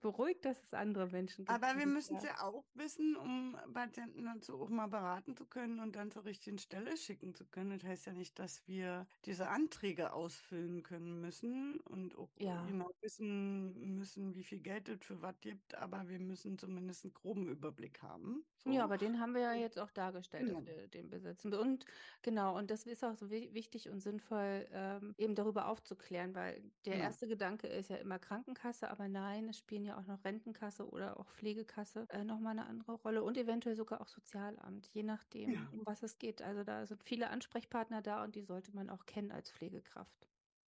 beruhigt, dass es andere Menschen gibt. Aber die wir das müssen es ja- ja auch wissen, um Patienten dazu auch mal beraten zu können und dann zur richtigen Stelle schicken zu können. Das heißt ja nicht, dass wir diese Anträge ausfüllen können müssen und auch Ja. genau wissen müssen, wie viel Geld es für was gibt, aber wir müssen zumindest einen groben Überblick haben. Ja, So. aber den haben wir ja jetzt auch dargestellt, dass Genau. wir den besitzen. Und genau, und das ist auch so wi- wichtig und sinnvoll, ähm, eben darüber aufzuklären, weil der Genau. erste Gedanke ist ja immer Krankenkasse, aber nein, es spielen ja auch noch Rentenkasse oder auch Pflegekasse äh, nochmal eine andere Rolle und eventuell sogar auch Sozialamt, je nachdem, Ja. um was es geht. Also da sind viele Ansprechpartner da und die sollte man auch kennen als Pflegekraft.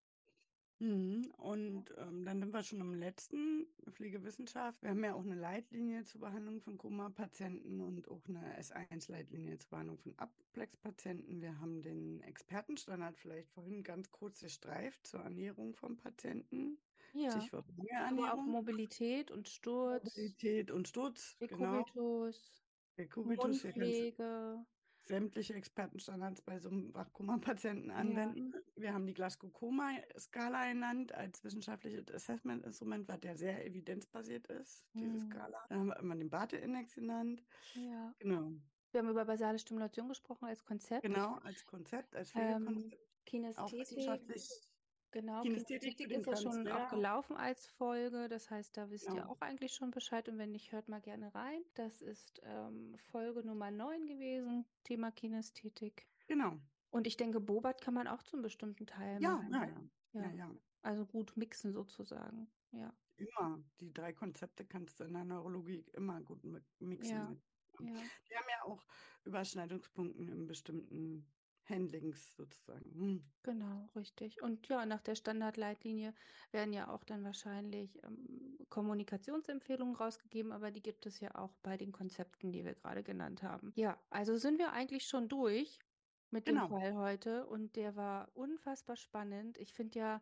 Mhm. Und ähm, dann sind wir schon im letzten Pflegewissenschaft. Wir haben ja auch eine Leitlinie zur Behandlung von Koma-Patienten und auch eine S eins Leitlinie zur Behandlung von Apoplex-Patienten. Wir haben den Expertenstandard vielleicht vorhin ganz kurz gestreift zur Ernährung von Patienten. Ja, Stichwort aber auch Mangelernährung, Mobilität und Sturz, Mobilität und Sturz, genau. Dekubitus, Dekubitus, hier kannst Mundpflege. sämtliche Expertenstandards bei so einem Wachkoma-Patienten Ja. anwenden. Wir haben die Glasgow-Koma-Skala genannt als wissenschaftliches Assessment-Instrument, was ja sehr evidenzbasiert ist, diese Hm. Skala. Dann haben wir immer den Barte-Index genannt. Ja. Genau. Wir haben über basale Stimulation gesprochen als Konzept. Genau, als Konzept, als Ähm, Pflegekonzept, auch Kinästhetik, wissenschaftlich. genau, Kinästhetik für Kinästhetik den ist ja schon auch Transfer. gelaufen als Folge. Das heißt, da wisst ihr Genau. auch eigentlich schon Bescheid. Und wenn nicht, hört mal gerne rein. Das ist ähm, Folge Nummer neun gewesen, Thema Kinästhetik. Genau. Und ich denke, Bobat kann man auch zum bestimmten Teil Ja, machen. ja, Ne? ja. Ja, Ja, ja. also gut mixen sozusagen. Ja, Immer. Die drei Konzepte kannst du in der Neurologie immer gut mi- mixen ja, mit. ja. Die haben ja auch Überschneidungspunkte in bestimmten Handlings sozusagen. Hm. Genau, richtig. Und ja, nach der Standardleitlinie werden ja auch dann wahrscheinlich ähm, Kommunikationsempfehlungen rausgegeben, aber die gibt es ja auch bei den Konzepten, die wir gerade genannt haben. Ja, also sind wir eigentlich schon durch mit dem Genau. Fall heute und der war unfassbar spannend. Ich finde ja,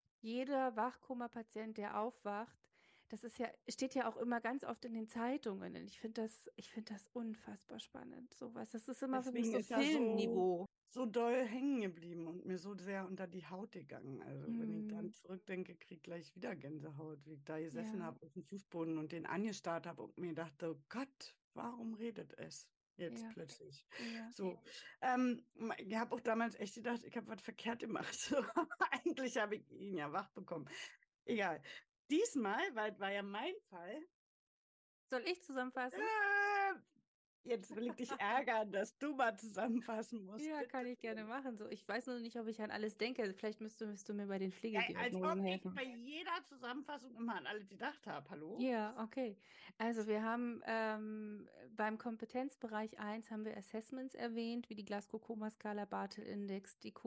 jeder Wachkoma-Patient, der aufwacht, das ist ja, steht ja auch immer ganz oft in den Zeitungen. Und ich finde das, ich finde das unfassbar spannend. Sowas. Das ist immer für mich Deswegen so ist er so, Filmniveau. so doll hängen geblieben und mir so sehr unter die Haut gegangen. Also wenn ich Hm, dann zurückdenke, kriege ich gleich wieder Gänsehaut, wie ich da gesessen ja. habe auf dem Fußboden und den angestarrt habe und mir dachte, oh Gott, warum redet es jetzt Ja, plötzlich? ja. So, ähm, ich habe auch damals echt gedacht, ich habe was verkehrt gemacht. So, eigentlich habe ich ihn ja wach bekommen. Egal. Diesmal, weil es war ja mein Fall, Soll ich zusammenfassen? äh, jetzt will ich dich ärgern, dass du mal zusammenfassen musst. Ja, kann Bitte. ich gerne machen. So, ich weiß nur nicht, ob ich an alles denke. Vielleicht müsstest du mir bei den Ja, als Pflegediagnosen ob ich helfen. bei jeder Zusammenfassung immer an alle gedacht habe. Hallo? Ja, okay. Also wir haben ähm, beim Kompetenzbereich eins haben wir Assessments erwähnt, wie die Glasgow-Koma-Skala, Bartel-Index, die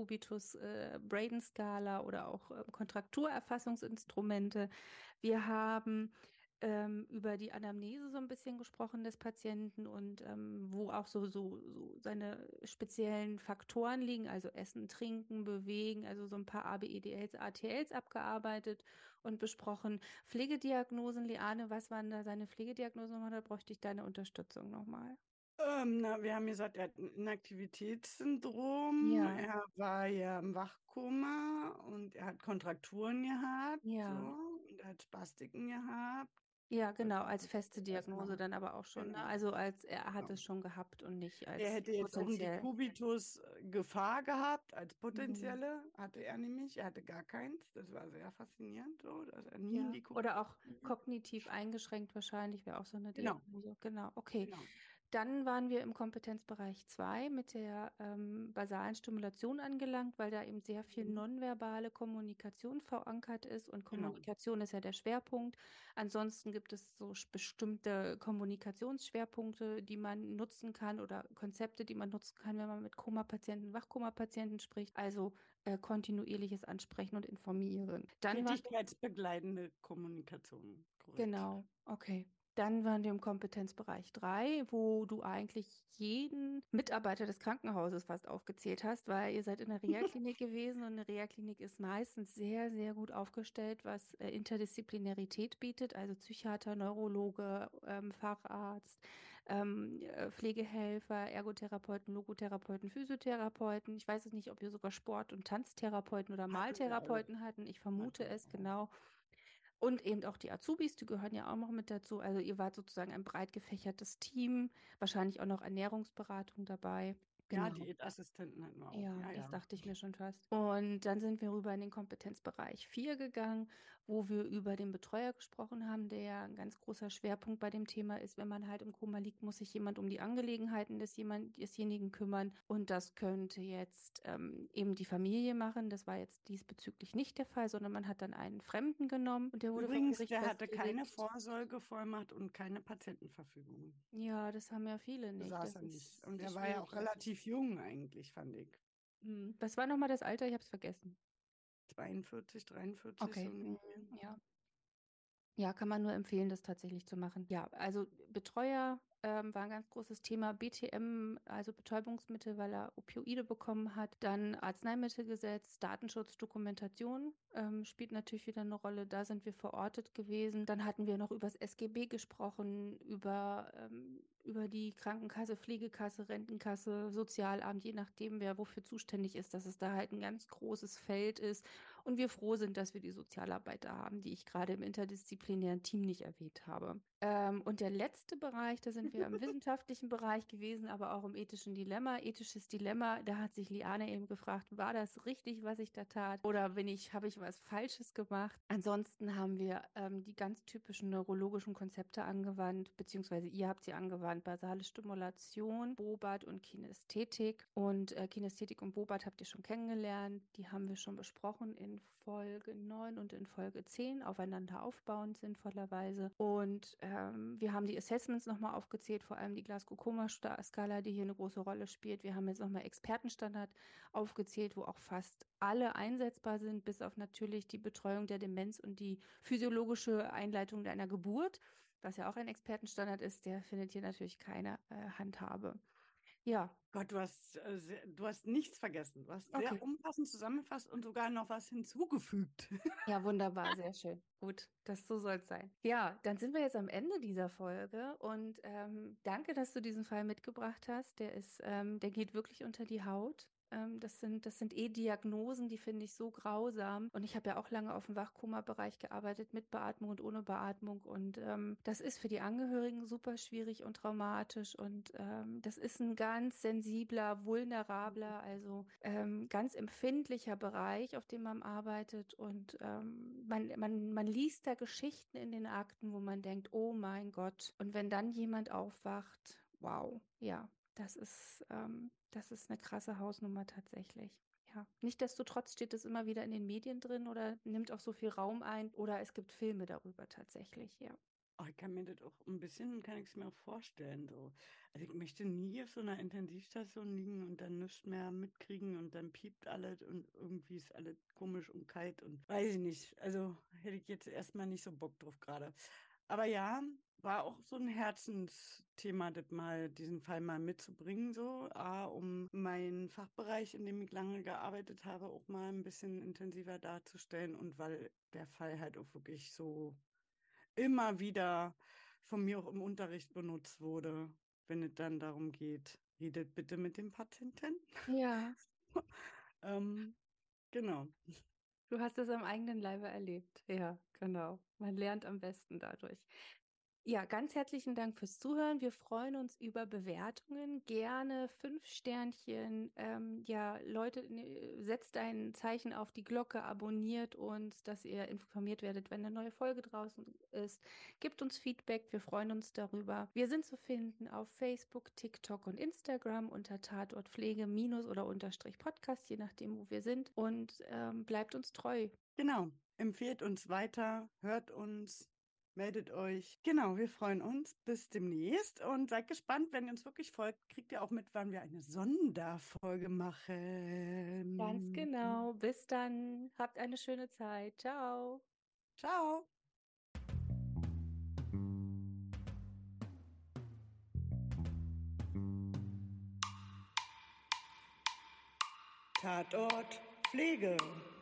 Kubitus-Braden-Skala oder auch ähm, Kontrakturerfassungsinstrumente. Wir haben ähm, über die Anamnese so ein bisschen gesprochen des Patienten und ähm, wo auch so, so, so seine speziellen Faktoren liegen, also Essen, Trinken, Bewegen, also so ein paar A B E D Ls, A T Ls abgearbeitet und besprochen. Pflegediagnosen, Liane, was waren da seine Pflegediagnosen nochmal? Da bräuchte ich deine Unterstützung nochmal. Ähm, na, wir haben gesagt, er hat ein Inaktivitätssyndrom, Ja, er war ja im Wachkoma und er hat Kontrakturen gehabt, so, ja. und er hat Spastiken gehabt. Ja, Was genau, als feste Diagnose erstmal, dann aber auch schon. Ne? genau. Also als er hat Genau. es schon gehabt und nicht Er als hätte jetzt auch einen potenziell. Dekubitus Gefahr gehabt als Mhm. potenzielle, hatte er nämlich. Er hatte gar keins. Das war sehr faszinierend, so, dass er nie einen Ja, Dekubitus oder auch hatte. kognitiv eingeschränkt wahrscheinlich wäre auch so eine Genau, Diagnose. Genau, okay. genau. Dann waren wir im Kompetenzbereich zwei mit der ähm, basalen Stimulation angelangt, weil da eben sehr viel Mhm. nonverbale Kommunikation verankert ist und Genau. Kommunikation ist ja der Schwerpunkt. Ansonsten gibt es so sch- bestimmte Kommunikationsschwerpunkte, die man nutzen kann oder Konzepte, die man nutzen kann, wenn man mit Koma-Patienten, Wachkoma-Patienten spricht. Also äh, kontinuierliches Ansprechen und Informieren. Dann waren wir Tätigkeitsbegleitende Kommunikation, korrekt. Genau, okay. Dann waren wir im Kompetenzbereich drei, wo du eigentlich jeden Mitarbeiter des Krankenhauses fast aufgezählt hast, weil ihr seid in der Reha-Klinik gewesen und eine Reha-Klinik ist meistens sehr, sehr gut aufgestellt, was äh, Interdisziplinarität bietet, also Psychiater, Neurologe, ähm, Facharzt, ähm, äh, Pflegehelfer, Ergotherapeuten, Logotherapeuten, Physiotherapeuten. Ich weiß es nicht, ob ihr sogar Sport- und Tanztherapeuten oder Hatten wir alles. Maltherapeuten hatten. Ich vermute Hatten wir es alles. genau. Und eben auch die Azubis, die gehören ja auch noch mit dazu. Also ihr wart sozusagen ein breit gefächertes Team, wahrscheinlich auch noch Ernährungsberatung dabei. Ja, Genau. Diätassistenten hatten wir auch. Ja, Ja, das ja. dachte ich mir schon fast. Und dann sind wir rüber in den Kompetenzbereich vier gegangen, wo wir über den Betreuer gesprochen haben, der ja ein ganz großer Schwerpunkt bei dem Thema ist. Wenn man halt im Koma liegt, muss sich jemand um die Angelegenheiten des jemand, desjenigen kümmern. Und das könnte jetzt ähm, eben die Familie machen. Das war jetzt diesbezüglich nicht der Fall, sondern man hat dann einen Fremden genommen und der wurde vom Übrigens, Gericht der hatte keine festgelegt. Vorsorgevollmacht und keine Patientenverfügung. Ja, das haben ja viele nicht. Besaß Das er nicht. ist Und die er war ja auch Schwierigkeit. relativ jung eigentlich, fand ich. Hm. Was war nochmal das Alter? Ich habe es vergessen. zweiundvierzig, dreiundvierzig, so Okay. Mhm. ungefähr. Ja. Ja, kann man nur empfehlen, das tatsächlich zu machen. Ja, also Betreuer ähm, war ein ganz großes Thema. B T M, also Betäubungsmittel, weil er Opioide bekommen hat. Dann Arzneimittelgesetz, Datenschutz, Dokumentation ähm, spielt natürlich wieder eine Rolle. Da sind wir verortet gewesen. Dann hatten wir noch über das S G B gesprochen, über, ähm, über die Krankenkasse, Pflegekasse, Rentenkasse, Sozialamt, je nachdem, wer wofür zuständig ist, dass es da halt ein ganz großes Feld ist. Und wir froh sind, dass wir die Sozialarbeiter haben, die ich gerade im interdisziplinären Team nicht erwähnt habe. Ähm, und der letzte Bereich, da sind wir im wissenschaftlichen Bereich gewesen, aber auch im ethischen Dilemma. Ethisches Dilemma, da hat sich Liane eben gefragt, war das richtig, was ich da tat? Oder bin ich, habe ich was Falsches gemacht? Ansonsten haben wir ähm, die ganz typischen neurologischen Konzepte angewandt, beziehungsweise ihr habt sie angewandt, basale Stimulation, Bobat und Kinästhetik. Und äh, Kinästhetik und Bobat habt ihr schon kennengelernt. Die haben wir schon besprochen in Folge neun und in Folge zehn, aufeinander aufbauend sinnvollerweise. Und ähm, wir haben die Assessments nochmal aufgezählt, vor allem die Glasgow-Koma-Skala, die hier eine große Rolle spielt. Wir haben jetzt nochmal Expertenstandard aufgezählt, wo auch fast alle einsetzbar sind, bis auf natürlich die Betreuung der Demenz und die physiologische Einleitung einer Geburt, was ja auch ein Expertenstandard ist. Der findet hier natürlich keine äh, Handhabe. Ja. Gott, du hast, äh, sehr, du hast nichts vergessen. Du hast Okay. sehr umfassend zusammengefasst und sogar noch was hinzugefügt. Ja, wunderbar, sehr schön. Gut, das so soll es sein. Ja, dann sind wir jetzt am Ende dieser Folge und ähm, danke, dass du diesen Fall mitgebracht hast. Der ist, ähm, der geht wirklich unter die Haut. Ähm, das sind, das sind eh Diagnosen, die finde ich so grausam. Und ich habe ja auch lange auf dem Wachkoma-Bereich gearbeitet, mit Beatmung und ohne Beatmung. Und ähm, das ist für die Angehörigen super schwierig und traumatisch. Und ähm, das ist ein ganz sensibler, vulnerabler, also ähm, ganz empfindlicher Bereich, auf dem man arbeitet. Und ähm, man, man, man liest da Geschichten in den Akten, wo man denkt, oh mein Gott. Und wenn dann jemand aufwacht, wow, ja. Das ist, ähm, das ist eine krasse Hausnummer tatsächlich. Ja. Nichtsdestotrotz steht es immer wieder in den Medien drin oder nimmt auch so viel Raum ein oder es gibt Filme darüber tatsächlich, ja. Oh, ich kann mir das auch ein bisschen, kann ich es mir auch vorstellen. So. Also ich möchte nie auf so einer Intensivstation liegen und dann nichts mehr mitkriegen und dann piept alles und irgendwie ist alles komisch und kalt und weiß ich nicht. Also hätte ich jetzt erstmal nicht so Bock drauf gerade. Aber ja, war auch so ein Herzensthema, das mal, diesen Fall mal mitzubringen, so, A, um meinen Fachbereich, in dem ich lange gearbeitet habe, auch mal ein bisschen intensiver darzustellen und weil der Fall halt auch wirklich so immer wieder von mir auch im Unterricht benutzt wurde, wenn es dann darum geht, redet bitte mit dem Patienten. Ja, ähm, genau. du hast es am eigenen Leibe erlebt. Ja, genau. Man lernt am besten dadurch. Ja, ganz herzlichen Dank fürs Zuhören. Wir freuen uns über Bewertungen. Gerne fünf Sternchen. Ähm, ja, Leute, ne, setzt ein Zeichen auf die Glocke, abonniert uns, dass ihr informiert werdet, wenn eine neue Folge draußen ist. Gebt uns Feedback, wir freuen uns darüber. Wir sind zu finden auf Facebook, TikTok und Instagram unter Tatort Pflege minus oder unterstrich Podcast, je nachdem, wo wir sind. Und ähm, bleibt uns treu. Genau. Empfehlt uns weiter, hört uns. Meldet euch. Genau, wir freuen uns. Bis demnächst und seid gespannt, wenn ihr uns wirklich folgt, kriegt ihr auch mit, wann wir eine Sonderfolge Ganz machen. genau. Bis dann. Habt eine schöne Zeit. Ciao. Ciao. Tatort Pflege.